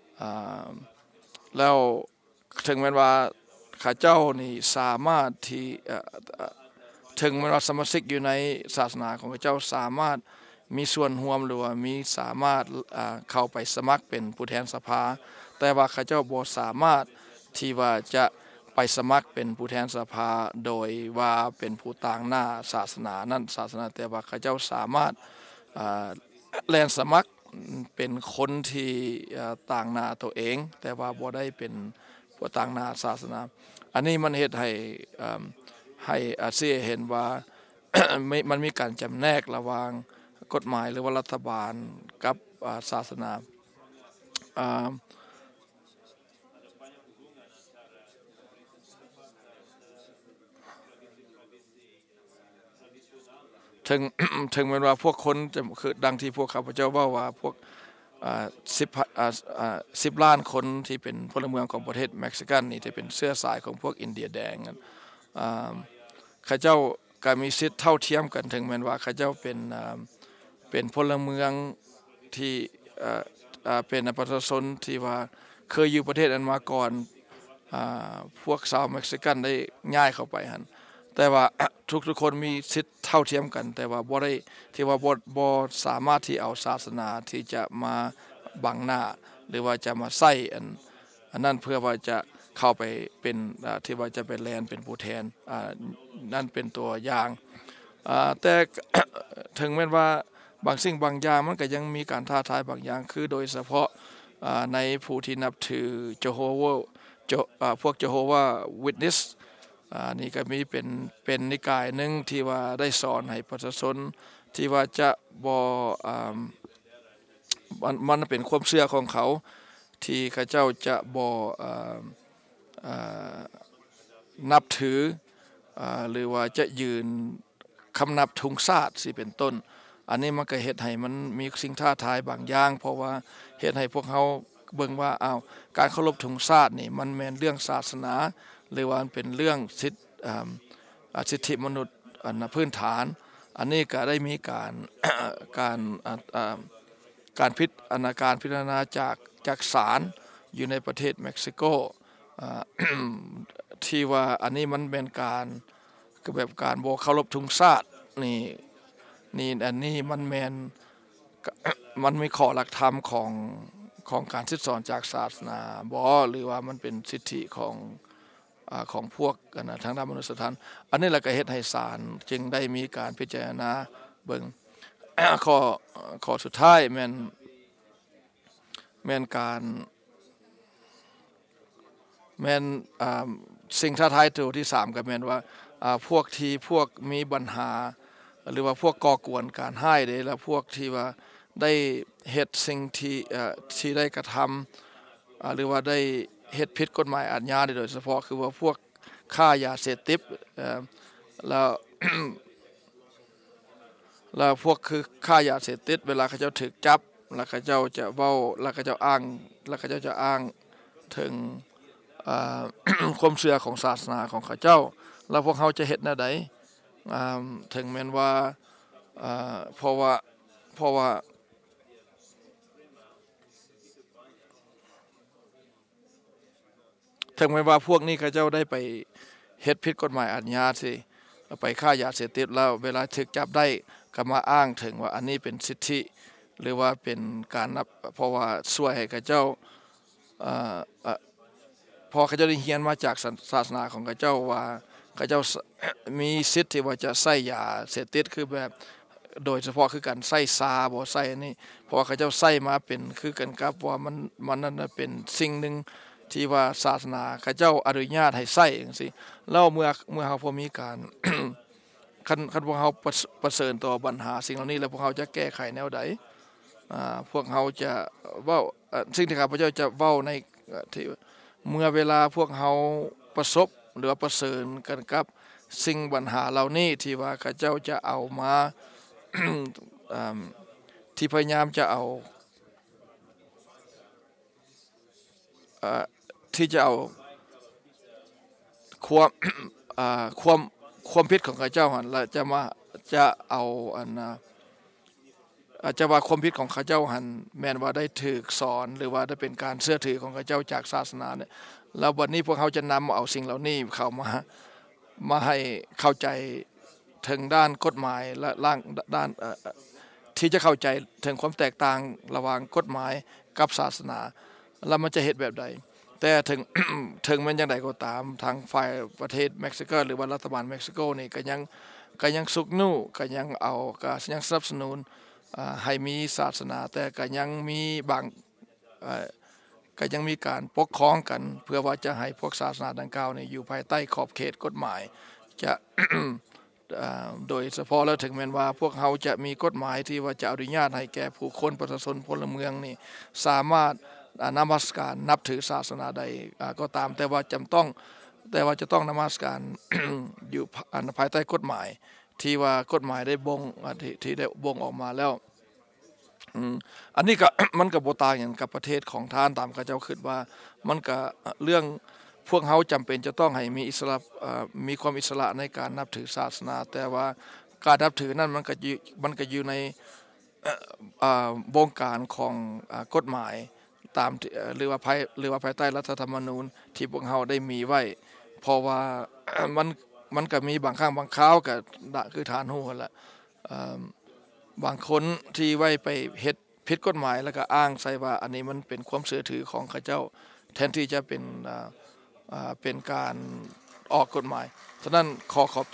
แล้วถึงแม้ว่าข้าเจ้านี่สามารถที่ถึงแม้ว่าสมาชิกอยู่ในศาสนาของข้าเจ้าสามารถมีส่วนร่วมหรือว่ามีสามารถเข้าไปสมัครเป็นผู้แทนสภาแต่ว่าข้าเจ้าบ่สามารถที่ว่าจะไปสมัครเป็นผู้แทนสภาโดยว่าเป็นผู้ต่างหน้าศาสนานั้นศาสนาแต่ว่าข้าเจ้าสามารถแลนสมัครเป็นคนที่ต่างหน้าตัวเองแต่ว่าบ่ได้เป็นผู้ต่างหน้าศาสนาอันนี้มันเฮ็ดให้อาเซียเห็นว่า มันมีการจำแนกระหว่างกฎหมายหรือว่ารัฐบาลกับศาสนาถึงแม้ว่าพวกคนจะคือดังที่พวกข้าพเจ้าว่าพวก10 ล้านคนที่เป็นพลเมืองของประเทศเม็กซิกันนี่ที่เป็นเชื้อสายของพวกอินเดียแดงข้าเจ้าก็มีสิทธิ์เท่าเทียมกันถึงแม้ว่าข้าเจ้าเป็นพลเมืองที่เป็นประชาชนที่ว่าเคยอยู่ประเทศนั้นมาก่อนพวกชาวเม็กซิกันได้ย้ายเข้าไปหั่นแต่ว่าทุกคนมีสิทธิ์เท่าเทียมกันแต่ว่าบ่ได้ที่ว่าบ่สามารถที่เอาศาสนาที่จะมาบังหน้าหรือว่าจะมาใส่อันนั้นเพื่อว่าจะเข้าไปเป็นที่ว่าจะเป็นแลนเป็นผู้แทนนั่นเป็นตัวอย่างแต่ถึงแม้ว่าบางสิ่งบางอย่างมันก็ยังมีการท้าทายบางอย่างคือโดยเฉพาะในผู้ที่นับถือพวก Jehovah Witness นี่ก็มีเป็นนิกายหนึ่งที่ว่าได้สอนให้ประชาชนที่ว่าจะบ่มันเป็นความเชื่อของเขาที่เขาเจ้าจะบ่นับถือหรือว่าจะยืนคำนับธงชาติสิเป็นต้นอันนี้มันก็เฮ็ดให้มันมีสิ่งท้าทายบางอย่างเพราะว่าเฮ็ดให้พวกเขาเบิ่งว่าการเคารพธงชาตินี่มันแม่นเรื่องศาสนาหรือว่ามันเป็นเรื่องสิทธิมนุษย์พื้นฐานอันนี้ก็ได้มีการพิจารณาจากศาลอยู่ในประเทศเม็กซิโกที่ว่าอันนี้มันเป็นการแบบการบ่เคารพธงชาตินี่อันนี้มันมีข้อหลักธรรมของการศึกษาจากศาสนาบ่หรือว่ามันเป็นสิทธิของพวกทางด้านมนุษยธรรมอันนี้แหละก็เฮ็ดให้ศาลจึงได้มีการพิจารณาเบิ่ง ข้อสุดท้ายแม่นการแม่นสิ่งท้าทายตัวที่3ก็แม่นว่าพวกมีปัญหาหรือว่าพวกก่อกวนการให้ได้แล้วพวกที่ว่าได้เฮ็ดสิ่งที่ได้กระทำหรือว่าได้เฮ็ดผิดกฎหมายอาญาโดยเฉพาะคือว่าพวกค้ายาเสพติดแล้วพวกคือค้ายาเสพติดเวลาเขาเจ้าถูกจับแล้วเขาเจ้าจะเว้าแล้วเขาเจ้าอ้างแล้วเขาเจ้าจะอ้างถึงความเชื่อของศาสนาของเขาเจ้าแล้วพวกเขาจะเฮ็ดแนวใดถึงแม้นว่าเพราะว่าถึงแม้ว่าพวกนี้เขาเจ้าได้ไปเฮ็ดผิดกฎหมายอาญาสิไปฆ่ายาเสพติดแล้วเวลาถูกจับได้ก็มาอ้างถึงว่าอันนี้เป็นสิทธิหรือว่าเป็นการนับเพราะว่าช่วยให้เขาเจ้าพอเขาเจ้าได้เรียนมาจากศาสนาของเขาเจ้าว่าเขาเจ้ามีสิทธิ์ที่ว่าจะใช้ยาเสพติดคือแบบโดยเฉพาะคือการใช้ซาบ่ใช้อันนี้เพราะว่าเขาเจ้าใช้มาเป็นคือกันกับว่ามันนั่นเป็นสิ่งหนึ่งที่ว่าศาสนาเขาเจ้าอนุญาตให้ใช้จังซี่แล้วเมื่อเฮาพอมีการ คันพวกเฮาประเสริฐต่อปัญหาสิ่งเหล่านี้แล้วพวกเฮาจะแก้ไขแนวใดพวกเฮาจะเว้าสิ่งที่ข้าพเจ้าจะเว้าในที่เมื่อเวลาพวกเฮาประสบหรือประเสริฐกันกับสิ่งปัญหาเหล่านี้ที่ว่าข้าเจ้าจะเอามา ที่พยายามจะเอาที่จะเอาความ ความผิดของข้าเจ้าหั่นและจะเอาอันอาจจะว่าความผิดของข้าเจ้าหันแม้นว่าได้ถูกสอนหรือว่าได้เป็นการเชื่อถือของข้าเจ้าจากศาสนาเนี่ยแล้ววันนี้พวกเขาจะนำเอาสิ่งเหล่านี้เข้ามาให้เข้าใจถึงด้านกฎหมายและด้านที่จะเข้าใจถึงความแตกต่างระหว่างกฎหมายกับศาสนาแล้วมันจะเฮ็ดแบบใดแต่ถึงมันอย่างใดก็ตามทางฝ่ายประเทศเม็กซิโกหรือว่ารัฐบาลเม็กซิโกนี่ก็ยังสุกนู่ก็ยังเอาก็ยังสนับสนุนให้มีศาสนาแต่ก็ยังมีบางก็ยังมีการปกครองกันเพื่อว่าจะให้พวกศาสนาดังกล่าวนี่อยู่ภายใต้ขอบเขตกฎหมายจะ โดยเฉพาะแล้วถึงแม้ว่าพวกเขาจะมีกฎหมายที่ว่าจะอนุญาตให้แก่ผู้คนประชาชนพลเมืองนี่สามารถนมัสการนับถือศาสนาใดก็ตามแต่ว่าจะต้องนมัสการ อยู่ภายใต้กฎหมายที่ว่ากฎหมายได้ที่ได้บ่งออกมาแล้วอันนี้ก็ มันก็บ่ต่างอย่างกับประเทศของท่านตามข้าเจ้าคิดว่ามันก็เรื่องพวกเขาจำเป็นจะต้องให้มีอิสระมีความอิสระในการนับถือศาสนาแต่ว่าการนับถือนั้นมันก็อยู่ในวงการของกฎหมายตามหรือว่าภายใต้รัฐธรรมนูญที่พวกเขาได้มีไว้เพราะว่ามันก็มีบางครั้งบางคราวก็คือฐานหูแหละบางคนที่ไว้ไปเฮ็ดผิดกฎหมายแล้วก็อ้างใส่ว่าอันนี้มันเป็นความเชื่อถือของเขาเจ้าแทนที่จะเป็นการออกกฎหมายฉะนั้นขอบใจ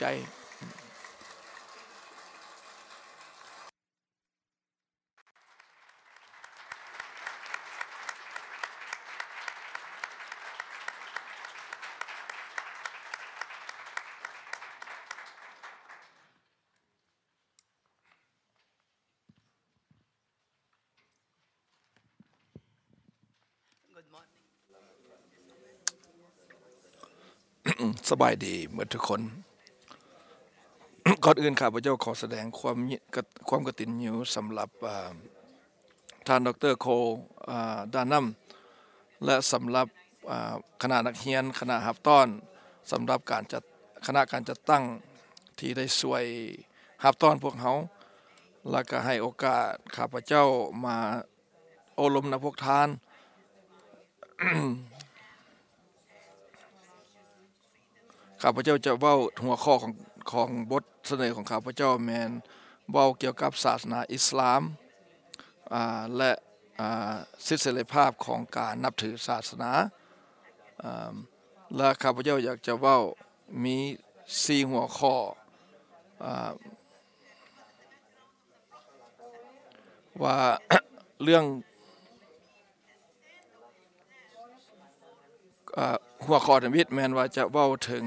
สบายดีเหมือนทุกคน ก่อนอื่นข้าพเจ้าขอแสดงความกตัญญูสำหรับท่านดร.โคดานัมและสำหรับคณะนักเรียนคณะหับต้อนสำหรับคณะการจัดตั้งที่ได้ช่วยหับต้อนพวกเขาและก็ให้โอกาสข้าพเจ้ามาอบรมพวกท่าน ข้าพเจ้าจะเว้าหัวข้อของบทเสนอของข้าพเจ้าแมนเว้าเกี่ยวกับศาสนาอิสลามและสิทธิเสรีภาพของการนับถือศาสนาและข้าพเจ้าอยากจะเว้ามี4หัวข้อว่า เรื่องหัวข้อที่วิทย์แม่นว่าจะเว้าถึง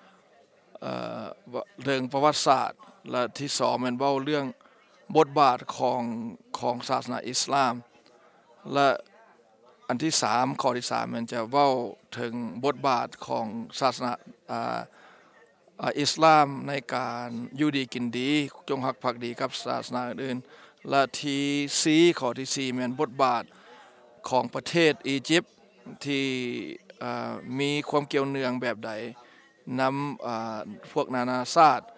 เรื่องประวัติศาสตร์และที่2แม่นเว้าเรื่องบทบาทของศาสนาอิสลามและอันที่3ข้อที่3มันจะเว้าถึงบทบาทของศาสนาอิสลามในการอยู่ดีกินดีจงรักภักดีกับศาสนาอื่นและที่4ข้อที่4แม่นบทบาทของประเทศอียิปต์ที่มีความเกี่ยวเนื่องแบบใดนำพวกนานาชาติ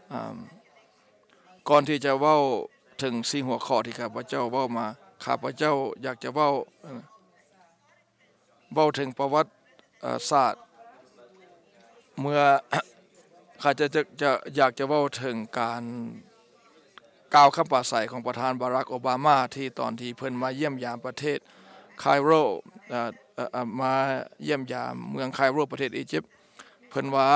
ก่อนที่จะเว้าถึง4หัวข้อที่ข้าพเจ้าเว้ามาข้าพเจ้าอยากจะเว้าถึงประวัติศาสตร์เมื่อ ข้าจะอยากจะเว้าถึงการกล่าวคำปราศัยของประธานบารักโอบามาที่ตอนที่เพิ่นมาเยี่ยมยามประเทศไคโรมาเยี่ยมยามเมืองไคโรประเทศอียิปต์เพิ่นว่า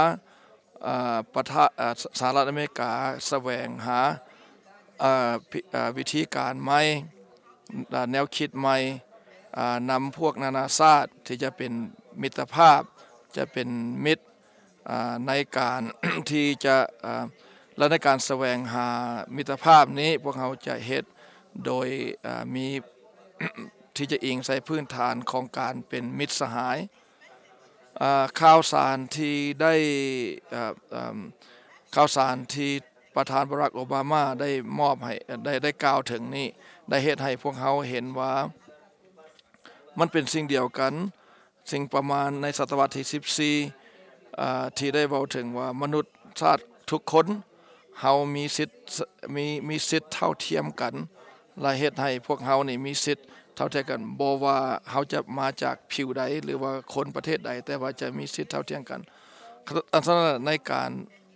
สหรัฐอเมริกาแสวงหาวิธีการใหม่แนวคิดใหม่นำพวกนานาชาติที่จะเป็นมิตรภาพจะเป็นมิตรในการ ที่จะและในการแสวงหามิตรภาพนี้พวกเขาจะเฮ็ดโดยมี ที่จะอิงใส่พื้นฐานของการเป็นมิตรสหายข่าวสารที่ได้ข่าวสารที่ประธานบารักโอบามาได้มอบให้ได้กล่าวถึงนี้ได้เฮ็ดให้พวกเขาเห็นว่ามันเป็นสิ่งเดียวกันสิ่งประมาณในศตวรรษที่14ที่ได้เว้าถึงว่ามนุษย์ชาติทุกคนเฮามีสิทธิ์เท่าเทียมกันและเฮ็ดให้พวกเฮานี่มีสิทธิ์เท่าเทียมกันบ่ว่าเฮาจะมาจากผิวใดหรือว่าคนประเทศใดแต่ว่าจะมีสิทธิ์เท่าเทียมกันในการ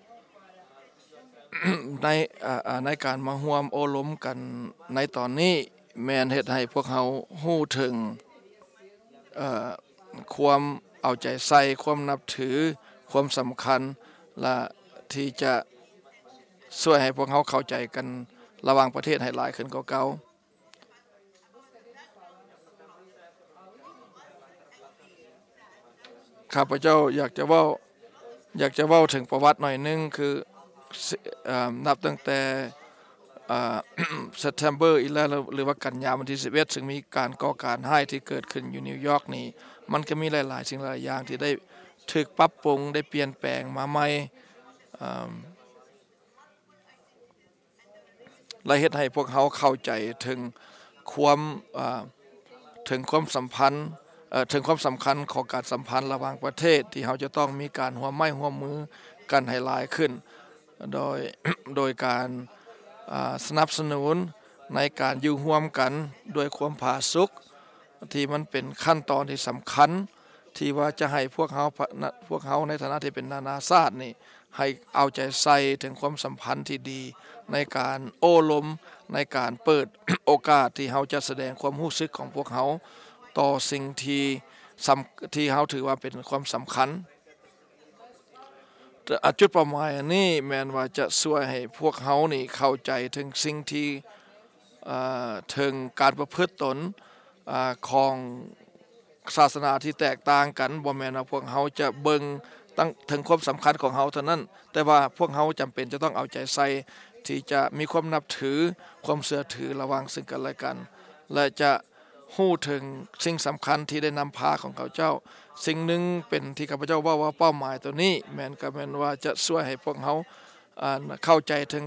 ในการมาร่วมโอล้มกันในตอนนี้แม่นเฮ็ดให้พวกเฮาฮู้ถึงความเอาใจใส่ความนับถือความสำคัญและที่จะช่วยให้พวกเฮาเข้าใจกันระหว่างประเทศให้หลายขึ้นกว่าเก่าข้าพเจ้าอยากจะเว้าถึงประวัติหน่อยนึงคือนับตั้งแต่ September 11หรือว่ากันยายนวันที่11ซึ่งมีการก่อการร้ายที่เกิดขึ้นอยู่นิวยอร์กนี่มันก็มีหลายๆสิ่งหลายอย่างที่ได้ถูกปรับปรุงได้เปลี่ยนแปลงมาใหม่และเฮ็ดให้พวกเขาเข้าใจถึงความสัมพันธ์ถึงความสำคัญของการสัมพันธ์ระหว่างประเทศที่เขาจะต้องมีการร่วมไม้ร่วมมือกันให้หลายขึ้นโดยการสนับสนุนในการอยู่ร่วมกันด้วยความผาสุกที่มันเป็นขั้นตอนที่สำคัญที่ว่าจะให้พวกเขาในฐานะที่เป็นนานาชาตินี่ให้เอาใจใส่ถึงความสัมพันธ์ที่ดีในการโอ้ล้มในการเปิด โอกาสที่เขาจะแสดงความรู้สึกของพวกเขาต่อสิ่งที่เขาถือว่าเป็นความสำคัญจุดเป้าหมายนี้แม้นว่าจะช่วยให้พวกเขานี่เข้าใจถึงสิ่งที่ถึงการประพฤติตนของศาสนาที่แตกต่างกันบ่แม่นว่าพวกเขาจะเบิ่งถึงความสำคัญของเขาเท่านั้นแต่ว่าพวกเขาจำเป็นจะต้องเอาใจใส่ที่จะมีความนับถือความเชื่อถือระหว่างซึ่งกันและกันและจะฮู้ถึงสิ่งสำคัญที่ได้นำพาของเขาเจ้าสิ่งหนึ่งเป็นที่ข้าพเจ้าว่าเป้าหมายตัวนี้แม่นก็แม่นว่าจะช่วยให้พวกเขาเข้าใจถึง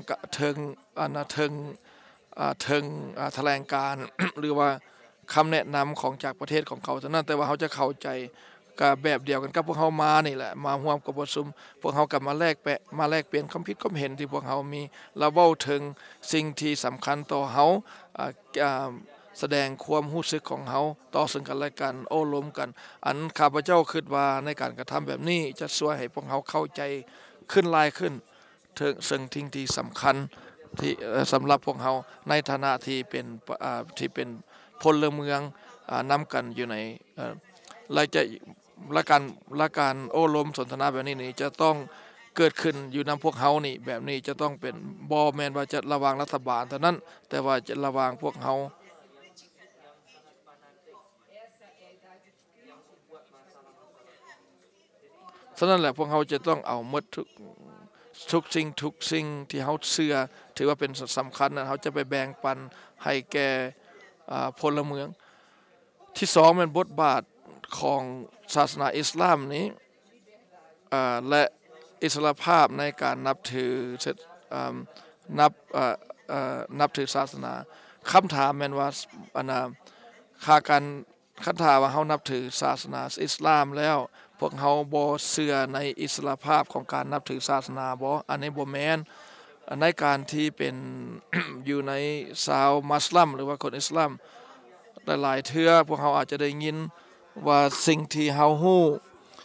แถลงการ หรือว่าคำแนะนำของจากประเทศของเขาเท่านั้นแต่ว่าเขาจะเข้าใจก็แบบเดียวกันกับพวกเขามานี่แหละมาร่วมกับประชุมพวกเขากลับมาแลกเปลี่ยนความคิดความเห็นที่พวกเขามีแล้วเว้าถึงสิ่งที่สำคัญต่อเขาแสดงความรู้สึกของเขาต่อซึ่งกันและกันโอ้ล้มกันอันข้าพเจ้าคิดว่าในการกระทำแบบนี้จะช่วยให้พวกเขาเข้าใจขึ้นหลายขึ้นถึงสิ่งที่สำคัญที่สำหรับพวกเขาในฐานะที่เป็นพลเมืองนำกันอยู่ในและการโอ้ล้มสนทนาแบบนี้นี่จะต้องเกิดขึ้นอยู่นำพวกเขานี่แบบนี้จะต้องเป็นบ่แม่นว่าจะระหว่างรัฐบาลเท่านั้นแต่ว่าจะระหว่างพวกเขาฉะนั้นแหละพวกเขาจะต้องเอาหมดทุกสิ่งที่เขาเชื่อถือว่าเป็นสำคัญนั้นเขาจะไปแบ่งปันให้แก่พลเมืองที่สองเป็นบทบาทของศาสนาอิสลามนี้และอิสรภาพในการนับถือศาสนาคำถามแม่นว่าคันถามว่าเฮานับถือศาสนาอิสลามแล้วพวกเฮาบ่เชื่อในอิสรภาพของการนับถือศาสนาบ่อันนี้บ่แม่นในการที่เป็น อยู่ในชาวมุสลิมหรือว่าคนอิสลามหลายๆเทื่อพวกเฮาอาจจะได้ยินว่าสิ่งที่เฮาฮู้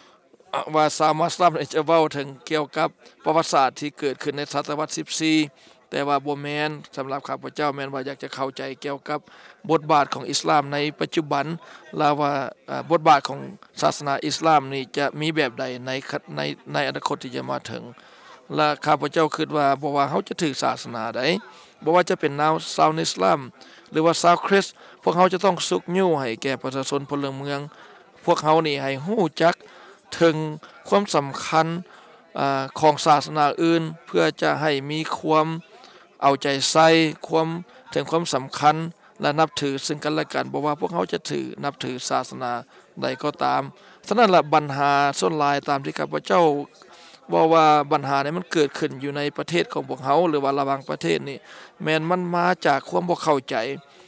ว่าสาวมัสลิมจะเว้าถึงเกี่ยวกับประวัติศาสตร์ที่เกิดขึ้นในศตวรรษ14แต่ว่าบ่แม่นสำหรับข้าพเจ้าแม่นว่าอยากจะเข้าใจเกี่ยวกับบทบาทของอิสลามในปัจจุบันแลวว่าบทบาทของศาสนาอิสลามนี่จะมีแบบใดในอนาคตที่จะมาถึงและข้าพเจ้าคิดว่าบ่ว่าเฮาจะถือศาสนาใดบ่ว่าจะเป็นชาวอิสลามหรือว่าชาวคริสต์พวกเฮาจะต้องสุกยู่ให้แก่ประชาชนพลเมืองพวกเฮานี่ให้ฮู้จักถึงความสำคัญของศาสนาอื่นเพื่อจะให้มีความเอาใจใส่ความถึงความสำคัญและนับถือซึ่งกันและกันบ่ว่าพวกเขาจะนับถือศาสนาใดก็ตามฉะนั้นละปัญหาส่วนหลายตามที่ข้าพเจ้าว่าปัญหานี้มันเกิดขึ้นอยู่ในประเทศของพวกเขาหรือว่าระหว่างประเทศนี่แม้นมันมาจากความบ่เข้าใจ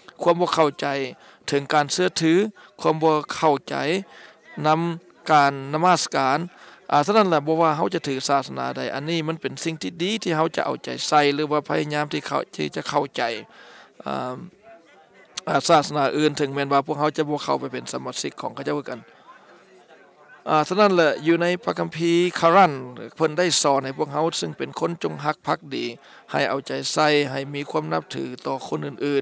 ถึงการเชื่อถือความบ่เข้าใจนำการนมัสการฉะนั้นแหละบ่ว่าเฮาจะถือศาสนาใดอันนี้มันเป็นสิ่งที่ดีที่เฮาจะเอาใจใส่หรือว่าพยายามที่จะเข้าใจศาสนาอื่นถึงแม้ว่าพวกเฮาจะบ่เข้าไปเป็นสมาชิกของเขาเจ้าคือกันฉะนั้นแหละอยู่ในพระคัมภีร์คอรันเพิ่นได้สอนให้พวกเฮาซึ่งเป็นคนจงรักภักดีให้เอาใจใส่ให้มีความนับถือต่อคนอื่น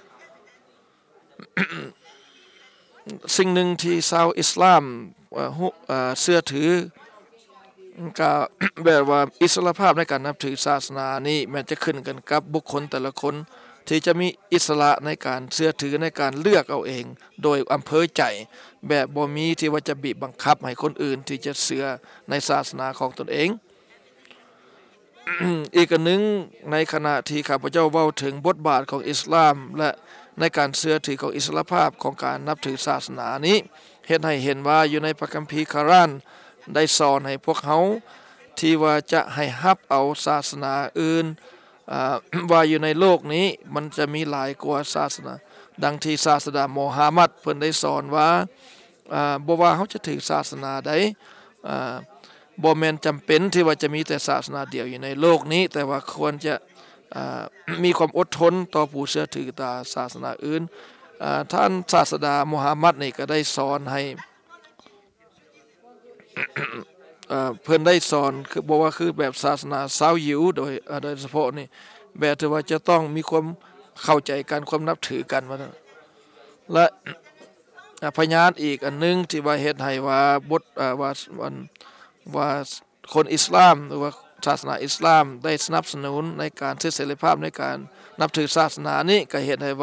ๆ สิ่งหนึ่งที่ชาวอิสลามเชื่อถือก็แบบว่าอิสรภาพในการนับถือศาสนานี้แม้จะขึ้นกันกับบุคคลแต่ละคนที่จะมีอิสระในการเชื่อถือในการเลือกเอาเองโดยอำเภอใจแบบบ่มีที่ว่าจะบีบบังคับให้คนอื่นที่จะเชื่อในศาสนาของตนเอง อีกอันหนึ่งในขณะที่ข้าพเจ้าเว้าถึงบทบาทของอิสลามและในการเชื่อถือของอิสรภาพของการนับถือศาสนานี้เฮ็ดให้เห็นว่าอยู่ในพระคัมภีร์คอรันได้สอนให้พวกเขาที่ว่าจะให้รับเอาศาสนาอื่นว่าอยู่ในโลกนี้มันจะมีหลายกว่าศาสนาดังที่ศาสดามูฮัมหมัดเพิ่นได้สอนว่าบ่ว่าเขาจะถือศาสนาใดบ่แม่นจำเป็นที่ว่าจะมีแต่ศาสนาเดียวอยู่ในโลกนี้แต่ว่าควรจะมีความอดทนต่อผู้เชื่อถือตาศาสนาอื่นท่านศาสดามูฮัมหมัดนี่ก็ได้สอนให้เพิ่นได้สอนคือบอกว่าคือแบบศาสนาชาวยิวโดยเฉพาะนี่แบบที่ว่าจะต้องมีความเข้าใจกันความนับถือกันว่าและพยานอีกอันนึงที่ว่าเฮ็ดให้ว่าว่าคนอิสลามหรือว่าศาสนาอิสลามได้สนับสนุนในการเสรีภาพในการนับถือศาสนานี้ก็เฮ็ดให้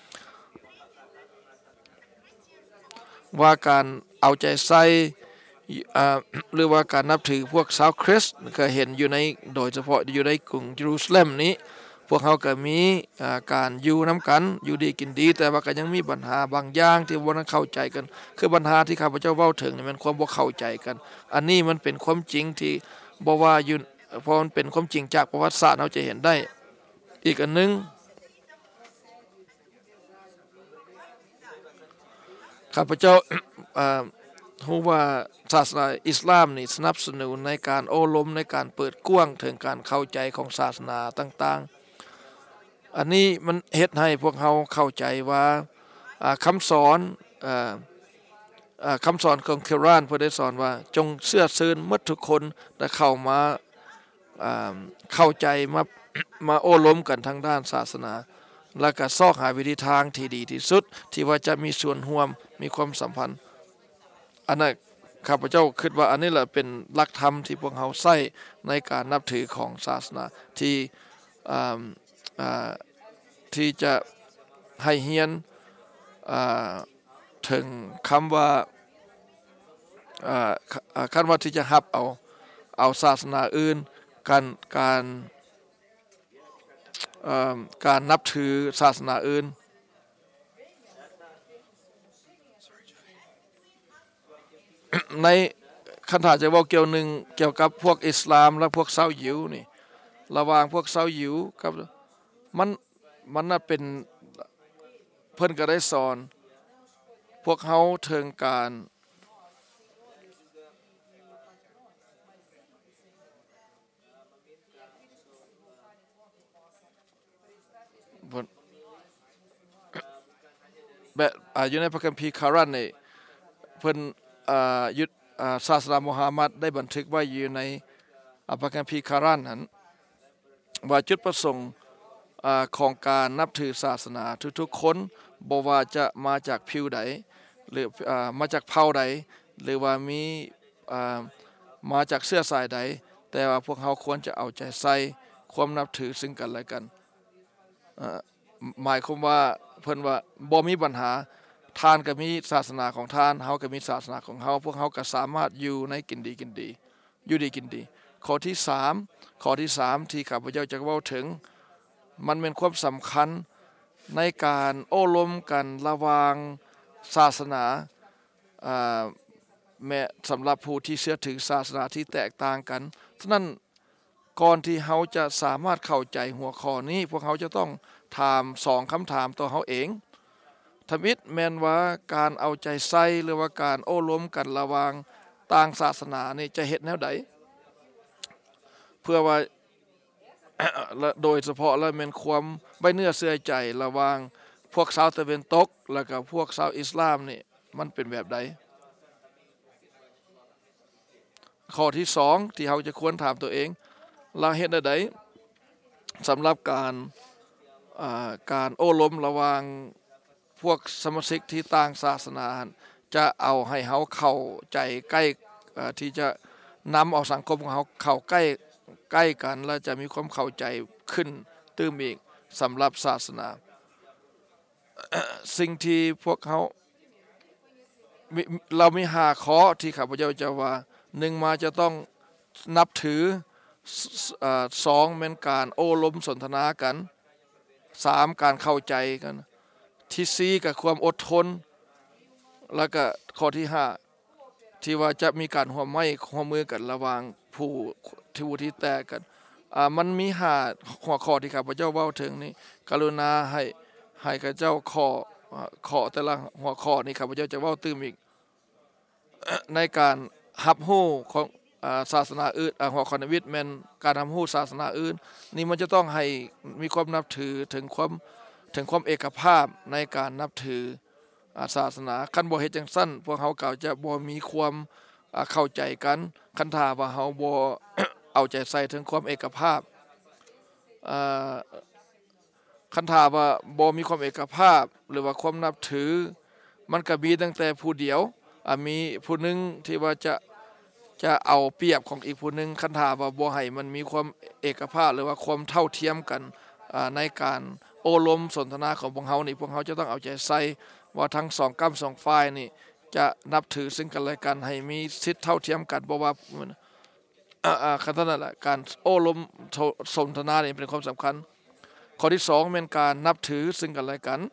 ว่าการเอาใจใส่หรือว่าการนับถือพวกชาวคริสต์ก็เห็นอยู่ในโดยเฉพาะอยู่ในกรุงเยรูซาเล็มนี้พวกเขาก็มีการอยู่นำกันอยู่ดีกินดีแต่ว่าก็ยังมีปัญหาบางอย่างที่บ่เข้าใจกันคือปัญหาที่ข้าพเจ้าเว้าถึงนี่มันความบ่เข้าใจกันอันนี้มันเป็นความจริงที่บ่ว่าอยู่เพราะมันเป็นความจริงจากประวัติศาสตร์เราจะเห็นได้อีกอันนึงข้าพเจ้ารู้ว่าศาสนาอิสลามนี่สนับสนุนในการโอ้ล้มในการเปิดกว้างถึงการเข้าใจของศาสนาต่างๆอันนี้มันเฮ็ดให้พวกเราเข้าใจว่าคำสอนของเครานเพิ่นได้สอนว่าจงเชื่อซื่นหมดทุกคนและเข้ามาเข้าใจมาโอ้ล้มกันทางด้านศาสนาแล้วก็ซอกหาวิธีทางที่ดีที่สุดที่ว่าจะมีส่วนร่วมมีความสัมพันธ์อันนั้นข้าพเจ้าคิดว่าอันนี้แหละเป็นหลักธรรมที่พวกเราใช้ในการนับถือของศาสนาที่จะให้เฮียนถึงคำว่าที่จะรับเอาศาสนาอื่นการนับถือศาสนาอื่นในคันถ้าจะเว้าเกี่ยวกับพวกอิสลามและพวกชาวยิวนี่ระหว่างพวกชาวยิวกับมันน่ะเป็นเพิ่นก็ได้สอนพวกเฮาถึงการแบบอยู่ในพระคัมภีร์คอรันนี่เพิ่นศาสนามูฮัมหมัดได้บันทึกไว้อยู่ในพระคัมภีร์คอรานนั้นว่าจุดประสงค์ของการนับถือศาสนาทุกๆคนบ่ว่าจะมาจากผิวใดหรือมาจากเผ่าใดหรือว่ามีมาจากเสื้อสายใดแต่ว่าพวกเขาควรจะเอาใจใส่ความนับถือซึ่งกันและกันหมายความว่าเพิ่นว่าบ่มีปัญหาทานก็มีศาสนาของทานเฮาก็มีศาสนาของเฮาพวกเฮาก็สามารถอยู่ในกินดีอยู่ดีกินดีข้อที่3ที่ข้าพเจ้าจะเว้าถึงมันเป็นความสำคัญในการโอ้ล้มกันระหว่างศาสนาแม้สำหรับผู้ที่เชื่อถือศาสนาที่แตกต่างกันฉะนั้นก่อนที่เฮาจะสามารถเข้าใจหัวข้อนี้พวกเขาจะต้องถาม2คำถามต่อเฮาเองทมิตแม่นว่าการเอาใจใส่หรือว่าการโอ้ล้มกันระหว่างต่างศาสนานี่จะเฮ็ดแนวใดเพื่อว่า โดยเฉพาะแล้วเป็นความไว้เนื้อเชื่อใจระหว่างพวกชาวตะวันตกแล้วก็พวกชาวอิสลามนี่มันเป็นแบบใดข้อที่2ที่เราจะควรถามตัวเองเราเฮ็ดได้สำหรับการโอ้ล้มระหว่างพวกสมาชิกที่ต่างศาสนาจะเอาให้เฮาเข้าใจใกล้ที่จะนำเอาสังคมของเฮาเข้าใกล้กันและจะมีความเข้าใจขึ้นตื้มอีกสำหรับศาสนา สิ่งที่พวกเรามี5ข้อที่ข้าพเจ้าจะว่า1มาจะต้องนับถือ2เป็นการโอ้ล้มสนทนากัน3การเข้าใจกันที่4ก็ความอดทนแล้วก็ข้อที่5ที่ว่าจะมีการร่วมมือกันระหว่างผู้ที่แตกกันมันมี5หัวข้อที่ข้าพเจ้าเว้าถึงนี้กรุณาให้ข้าเจ้าข้อแต่ละหัวข้อนี้ข้าพเจ้าจะเว้าตื้มอีก ในการรับรู้ของศาสนาอื่นหัวข้อในวิทย์แม่นการรับรู้ศาสนาอื่นนี่มันจะต้องให้มีความนับถือถึงความเอกภาพในการนับถือศาสนาคันบ่เฮ็ดจังซั่นพวกเฮาก็จะบ่มีความเข้าใจกันคันถ้าว่าเฮาบ่ เอาใจใส่ถึงความเอกภาพคันถ้าว่าบ่มีความเอกภาพหรือว่าความนับถือมันก็มีตั้งแต่ผู้เดียวมีผู้หนึงที่ว่าจะเอาเปรียบของอีกผู้หนึงคันถ้าว่าบ่ให้มันมีความเอกภาพหรือว่าความเท่าเทียมกันในการโอ้ล้มสนทนาของพวกเฮานี่พวกเฮาจะต้องเอาใจใส่ว่าทั้ง2ฝั่ง2ฝ่ายนี่จะนับถือซึ่งกันและกันให้มีสิทธิ์เท่าเทียมกันเพราะว่าคันนั้นแหละการโอ้ล้มสนทนานี่เป็นความสำคัญข้อที่2เป็นการนับถือซึ่งกันและกัน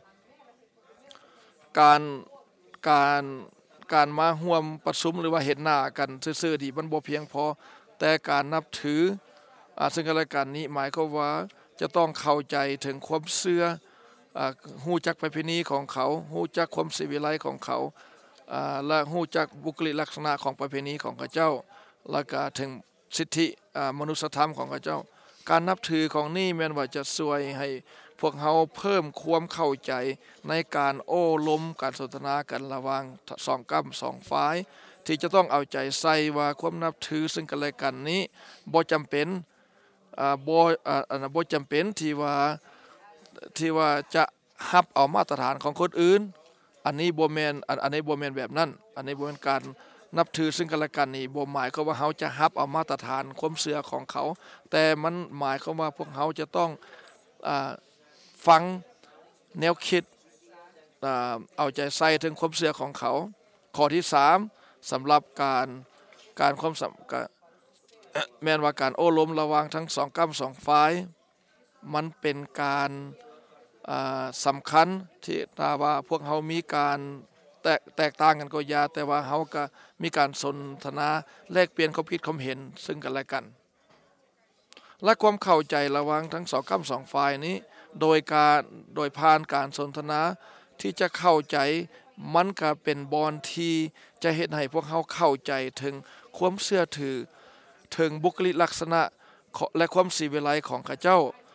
การมาร่วมประชุมหรือว่าเห็นหน้ากันซื่อๆดีมันบ่เพียงพอแต่การนับถือซึ่งกันและกันนี้หมายความว่าจะต้องเข้าใจถึงความเชื่อฮู้จักประเพณีของเขาฮู้จักความศิวิไลของเขาและฮู้จักบุคลิกลักษณะของประเพณีของเขาเจ้าและก็ถึงสิทธิมนุษยธรรมของเขาเจ้าการนับถือของนี่แม้นว่าจะช่วยให้พวกเขาเพิ่มความเข้าใจในการโอ้ล้มการสนทนากันระหว่าง2ฝ่ายที่จะต้องเอาใจใส่ว่าความนับถือซึ่งกันและกันนี้บ่จำเป็นบ่จำเป็นที่ว่าจะฮับเอามาตรฐานของคนอื่นอันนี้บ่แม่นแบบนั้นอันนี้บ่แม่นการนับถือซึ่งกันและกันนี่บ่หมายความว่าเฮาจะฮับเอามาตรฐานความเชื่อของเขาแต่มันหมายความว่าพวกเฮาจะต้องฟังแนวคิดเอาใจใส่ถึงความเชื่อของเขาข้อที่3สำหรับการความแม้นว่าการโอ้ล้มระหว่างทั้ง2ฝ่ายมันเป็นการสำคัญที่ถ้าว่าพวกเฮามีการแตกต่างกันก็อย่าแต่ว่าเฮาก็มีการสนทนาแลกเปลี่ยนความคิดความเห็นซึ่งกันและกันและความเข้าใจระหว่างทั้ง2ฝ่ายนี้โดยผ่านการสนทนาที่จะเข้าใจมันก็เป็นบอนที่จะเฮ็ดให้พวกเฮาเข้าใจถึงความเชื่อถือถึงบุคลิกลักษณะและความศิวิไลของเขา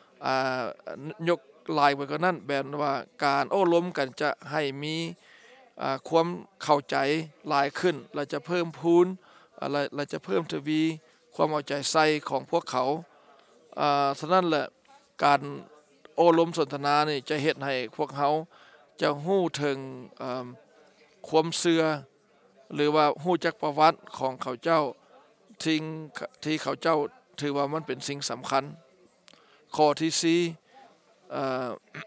เจ้ายกลายไว้ก็นั้นแบบว่าการโอ้ล้มกันจะให้มีความเข้าใจหลายขึ้นเราจะเพิ่มพูนเราจะเพิ่มทวีความเอาใจใส่ของพวกเขาฉะนั้นแหละการโอลมสนทนานี่จะเฮ็ดให้พวกเขาจะฮู้ถึงความเชื่อหรือว่าฮู้จักประวัติของเขาเจ้าทิ้งที่เขาเจ้าถือว่ามันเป็นสิ่งสำคัญข้อที่4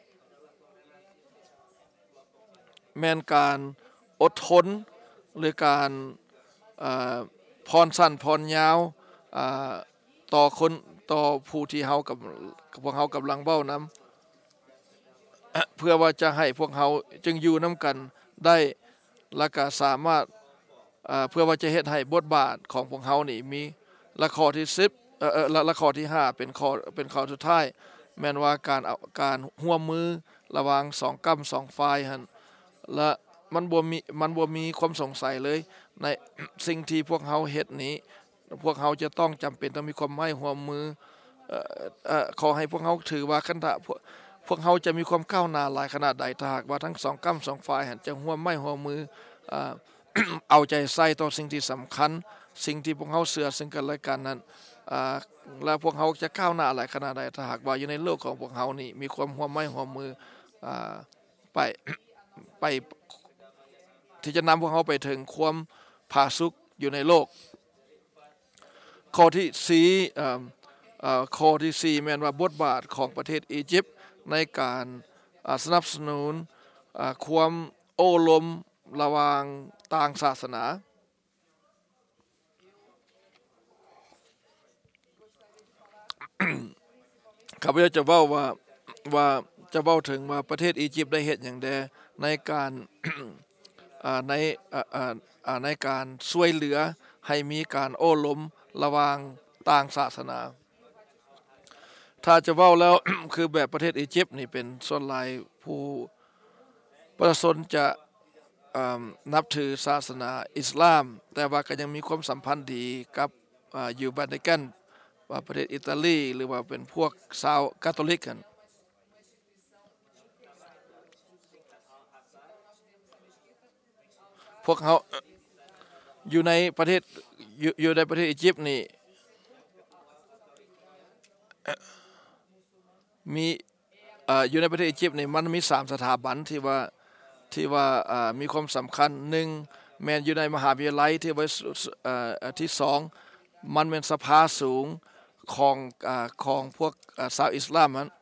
แม่นการอดทนหรือการพรสั้นพรยาวต่อคนต่อผู้ที่เฮากับพวกเฮากำลังเว้านํเพื่อว่าจะให้พวกเฮาจึงอยู่นํกันได้และก็สามารถเพื่อว่าจะเฮ็ดให้บทบาทของพวกเฮานี่มีและข้อที่10และข้อที่5เป็นข้อสุดท้ายแม่นว่าการร่วมมือระหว่าง2กั๊ม2ฝ่ายหั่นและมันบ่มีความสงสัยเลยในสิ่งที่พวกเฮาเฮ็ดนี้พวกเฮาจะต้องจำเป็นต้องมีความหมายร่วมมือขอให้พวกเฮาถือว่าคันถ้าพวกเฮาจะมีความก้าวหน้าหลายขนาดใดถ้าหากว่าทั้ง2กั๊ม2ฝ่ายหั่นจะร่วมไม้ร่วมมือเอาใจใส่ต่อสิ่งที่สำคัญสิ่งที่พวกเฮาเชื่อซึ่งกันและกันนั้นแล้วพวกเฮาจะก้าวหน้าหลายขนาดใดถ้าหากว่าอยู่ในโลกของพวกเฮานี่มีความร่วมไม้ร่วมมือไปที่จะนำพวกเฮาไปถึงความผาสุกอยู่ในโลกข้อที่4ข้อที่4แม่นว่าบทบาทของประเทศอียิปต์ในการสนับสนุนความโอ้ลมระหว่างต่างศาสนาข้าพเจ้าจะเว้าว่าจะเว้าถึงว่าประเทศอียิปต์ได้เฮ็ดหยังแดในการในการช่วยเหลือให้มีการโอ้ลมระหว่างต่างศาสนาถ้าจะเว้าแล้ว คือแบบประเทศอียิปต์นี่เป็นส่วนหลายผู้ประสนจะนับถือศาสนาอิสลามแต่ว่าก็ยังมีความสัมพันธ์ดีกับอยู่วาติกันว่าประเทศอิตาลีหรือว่าเป็นพวกชาวคาทอลิกกันพวกเขาอยู่ในประเทศอียิปต์นี่มีอยู่ในประเทศอียิปต์นี่มันมี3สถาบันที่ว่ามีความสำคัญ1แม่นอยู่ในมหาวิทยาลัยที่2มันเป็นสภาสูงของพวกชาวอิสลามนั้น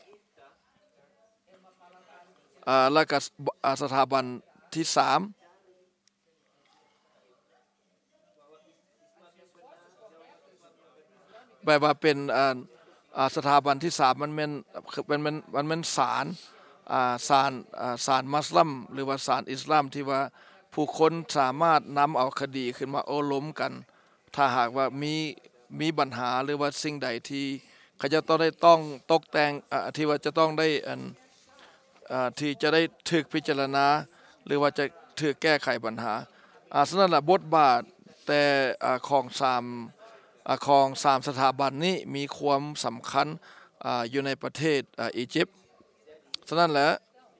แล้วก็สถาบันที่3แบบว่าเป็นสถาบันที่3มันเป็นศาลมัสลิมหรือว่าศาลอิสลามที่ว่าผู้คนสามารถนำเอาคดีขึ้นมาโอ้ล้มกันถ้าหากว่ามีปัญหาหรือว่าสิ่งใดที่เขาจะต้องตกแต่งที่ว่าจะต้องได้ที่จะได้ถูกพิจารณาหรือว่าจะถูกแก้ไขปัญหาฉะนั้นล่ะบทบาทแต่ของ3สถาบันนี้มีความสำคัญอยู่ในประเทศอียิปต์ฉะนั้นแหละ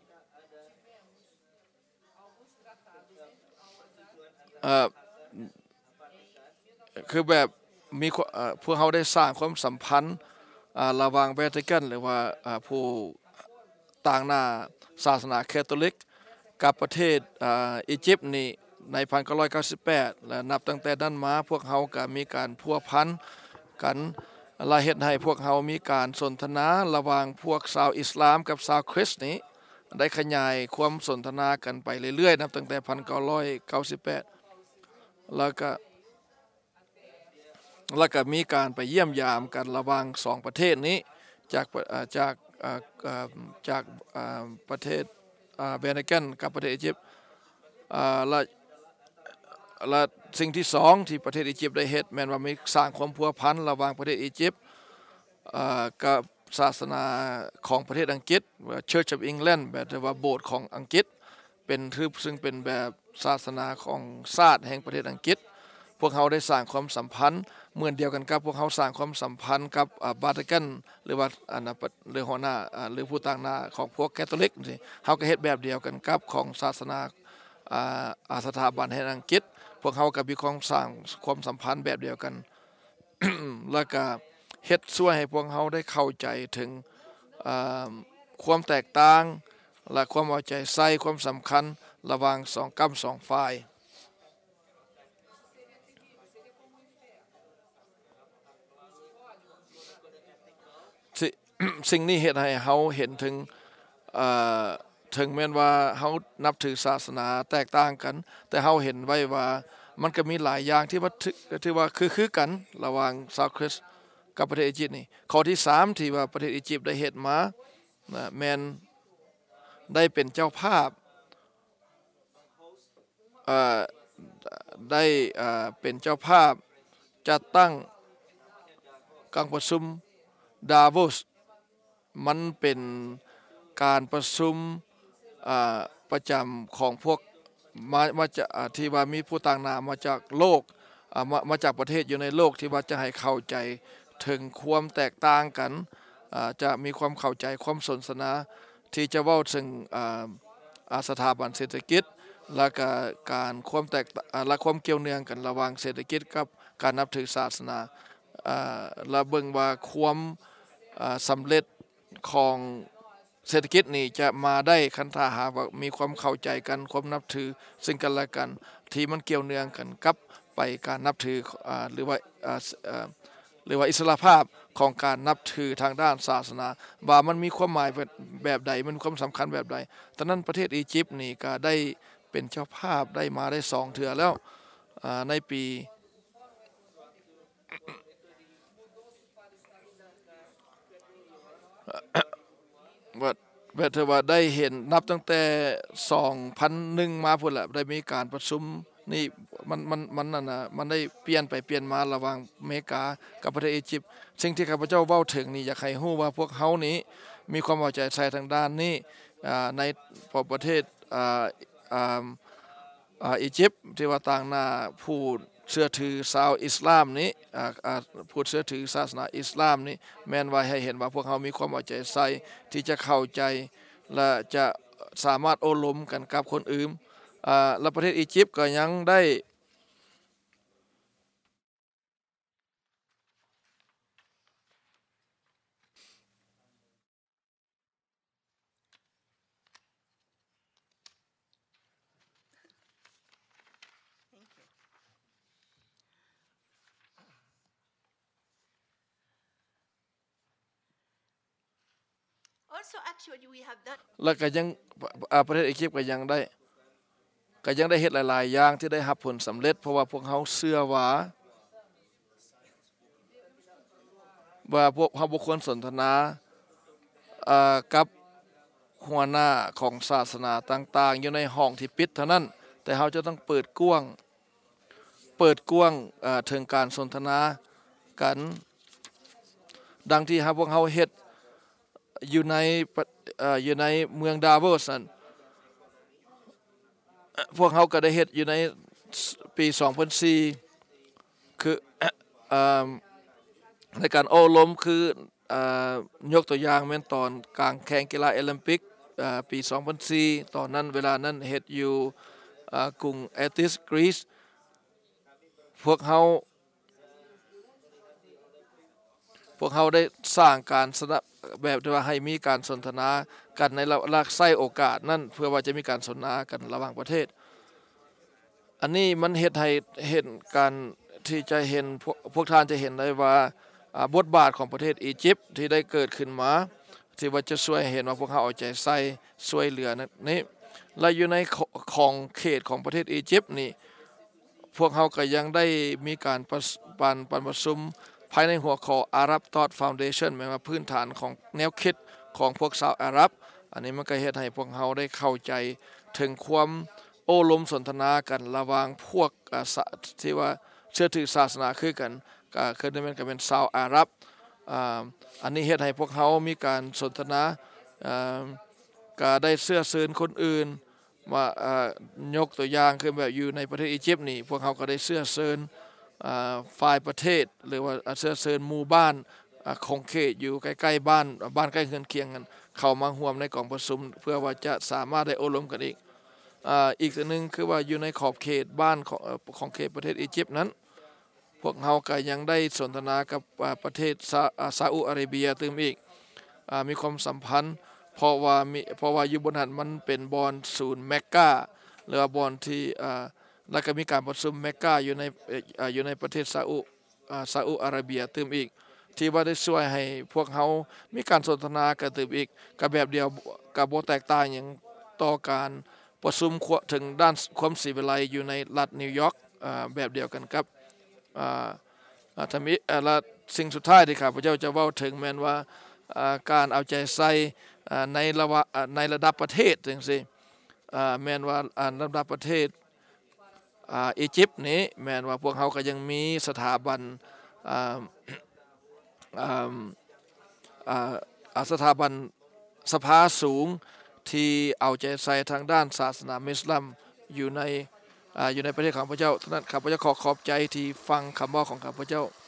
คือแบบมีพวกเขาได้สร้างความสัมพันธ์ระหว่างวาติกันหรือว่าผู้ต่างหน้าศาสนาคาทอลิกกับประเทศอียิปต์นี่ใน1998และนับตั้งแต่นั้นมาพวกเขาก็มีการพัวพันกันและเฮ็ดให้พวกเขามีการสนทนาระหว่างพวกชาวอิสลามกับชาวคริสต์นี้ได้ขยายความสนทนากันไปเรื่อยๆนับตั้งแต่1998แล้วก็มีการไปเยี่ยมยามกันระหว่าง2ประเทศนี้จากประเทศวาติกันกับประเทศอียิปต์และสิ่งที่2ที่ประเทศอียิปต์ได้เฮ็ดแม้นว่ามีสร้างความพัวพันระหว่างประเทศอียิปต์กับศาสนาของประเทศอังกฤษ Church of England แบบว่าโบสถ์ของอังกฤษเป็นซึ่งเป็นแบบศาสนาของชาติแห่งประเทศอังกฤษพวกเขาได้สร้างความสัมพันธ์เหมือนเดียวกันกับพวกเขาสร้างความสัมพันธ์กับวาติกันหรือว่าหรือหัวหน้าหรือผู้ต่างหน้าของพวกคาทอลิกเฮาก็เฮ็ดแบบเดียวกันกับของศาสนาสถาบันแห่งอังกฤษพวกเขาก็มีความสร้างความสัมพันธ์แบบเดียวกัน แล้วก็เฮ็ดช่วยให้พวกเขาได้เข้าใจถึงความแตกต่างและความเอาใจใส่ความสำคัญระหว่างสองกัมสองฝ่ายสิ่งนี้เฮ็ดให้เฮาเห็นถึงแม้นว่าเฮานับถือศาสนาแตกต่างกันแต่เฮาเห็นไว้ว่ามันก็มีหลายอย่างที่ว่าคือกันระหว่างชาวคริสต์กับประเทศอียิปต์นี่ข้อที่3ที่ว่าประเทศอียิปต์ได้เฮ็ดมาแม่นได้เป็นเจ้าภาพได้เป็นเจ้าภาพจัดตั้งการประชุมดาโวสมันเป็นการประชุมประจำของพวกมาจากที่ว่ามีผู้ต่างหน้ามาจากโลกมาจากประเทศอยู่ในโลกที่ว่าจะให้เข้าใจถึงความแตกต่างกันจะมีความเข้าใจความสนทนาที่จะเว้าถึงสถาบันเศรษฐกิจและก็การความแตกและความเกี่ยวเนื่องกันระหว่างเศรษฐกิจกับการนับถือศาสนาและเบิ่งว่าความสำเร็จของเศรษฐกิจนี่จะมาได้คันถ้าหากว่ามีความเข้าใจกันความนับถือซึ่งกันและกันที่มันเกี่ยวเนื่องกันกับไปการนับถือหรือว่าอิสรภาพของการนับถือทางด้านศาสนาว่ามันมีความหมายแบบใดมันมีความสำคัญแบบใดตอนนั้นประเทศอียิปต์นี่ก็ได้เป็นเจ้าภาพได้มาได้2เทื่อแล้วในปีว่าเธอว่าได้เห็นนับตั้งแต่2001มาพุ่นแหละได้มีการประชุมนี่มันนั่นน่ะมันได้เปลี่ยนไปเปลี่ยนมาระหว่างอเมริกากับประเทศอียิปต์สิ่งที่ข้าพเจ้าเว้าถึงนี่อยากให้ฮู้ว่าพวกเฮานี้มีความเอาใจใส่ทางด้านนี้ในประเทศอียิปต์ที่ว่าต่างหน้าผู้เชื่อถือชาวอิสลามนี้ผู้เชื่อถือศาสนาอิสลามนี้แม้นว่าให้เห็นว่าพวกเขามีความเอาใจใส่ที่จะเข้าใจและจะสามารถโอ้ล้มกันกับคนอื่นและประเทศอียิปต์ก็ยังได้ Also, actually, we have done แล้วก็ยังประเทศอียิปต์ก็ยังได้เฮ็ดหลายๆอย่างที่ได้รับผลสำเร็จเพราะว่าพวกเขาเชื่อว่าพวกเขาบ่ควรสนทนากับหัวหน้าของศาสนาต่างๆอยู่ในห้องที่ปิดเท่านั้นแต่เขาจะต้องเปิดกว้างถึงการสนทนากันดังที่พวกเขาเฮ็ดอยู่ในเมืองดาโวสนั้นพวกเขาก็ได้เฮ็ดอยู่ในปี2004คือในการโอ้ล้มคือยกตัวอย่างแม่นตอนกลางแข่งกีฬาโอลิมปิกปี2004ตอนนั้นเวลานั้นเฮ็ดอยู่กรุงแอธิสกรีซพวกเขาได้สร้างการสนับแบบที่ว่าให้มีการสนทนากันในลักไส้โอกาสนั่นเพื่อว่าจะมีการสนทนากันระหว่างประเทศอันนี้มันเฮ็ดให้เห็นการที่จะเห็นพวกท่านจะเห็นได้ว่าบทบาทของประเทศอียิปต์ที่ได้เกิดขึ้นมาที่ว่าจะช่วยเห็นว่าพวกเขาเอาใจใส่ช่วยเหลือนี้และอยู่ในของเขตของประเทศอียิปต์นี่พวกเขาก็ยังได้มีการประชุมภายในหัวข้อ Arab Thought Foundation หมายว่าพื้นฐานของแนวคิดของพวกชาวอาหรับอันนี้มันก็เฮ็ดให้พวกเขาได้เข้าใจถึงความโอ้ล้มสนทนากันระหว่างพวกที่ว่าเชื่อถือศาสนาคือกันก็คือนั่นก็เป็นชาวอาหรับอันนี้เฮ็ดให้พวกเขามีการสนทนาก็ได้เสื้อซื้อคนอื่นมายกตัวอย่างคือแบบอยู่ในประเทศอียิปต์นี่พวกเขาก็ได้เสื้อซื้อฝ่ายประเทศหรือว่าเสื้อเชิญหมู่บ้านของเขตอยู่ใกล้ๆบ้านใกล้เรือนเคียงกันเข้ามาร่วมในกองประชุมเพื่อว่าจะสามารถได้อบรมกันอีกอีกตัวหนึ่งคือว่าอยู่ในขอบเขตบ้านของเขตประเทศอียิปต์นั้นพวกเราก็ยังได้สนทนากับประเทศซาอุอาระเบียตึมอีกมีความสัมพันธ์เพราะว่าอยู่บนนั้นมันเป็นบอนศูนย์เมกกาหรือว่าบอนที่แล้วก็มีการประชุมเมกกาอยู่ในประเทศซาอุอาระเบียตึมอีกที่ว่าได้ช่วยให้พวกเขามีการสนทนากันตึมอีกกับแบบเดียวกับบ่แตกต่างอย่างต่อการประชุมถึงด้านความศิวิไลซ์อยู่ในรัฐนิวยอร์กแบบเดียวกันครับธรรมิและสิ่งสุดท้ายที่ข้าพเจ้าจะเว้าถึงแม้นว่าการเอาใจใส่ในระดับประเทศจังซี่แม้นว่าระดับประเทศอียิปต์นี้แม้นว่าพวกเขาก็ยังมีสถาบันสถาบันสภาสูงที่เอาใจใส่ทางด้านศาสนาอิสลามอยู่ในประเทศของพระเจ้าฉะนั้นข้าพเจ้าขอบใจที่ฟังคำว่าของข้าพเจ้า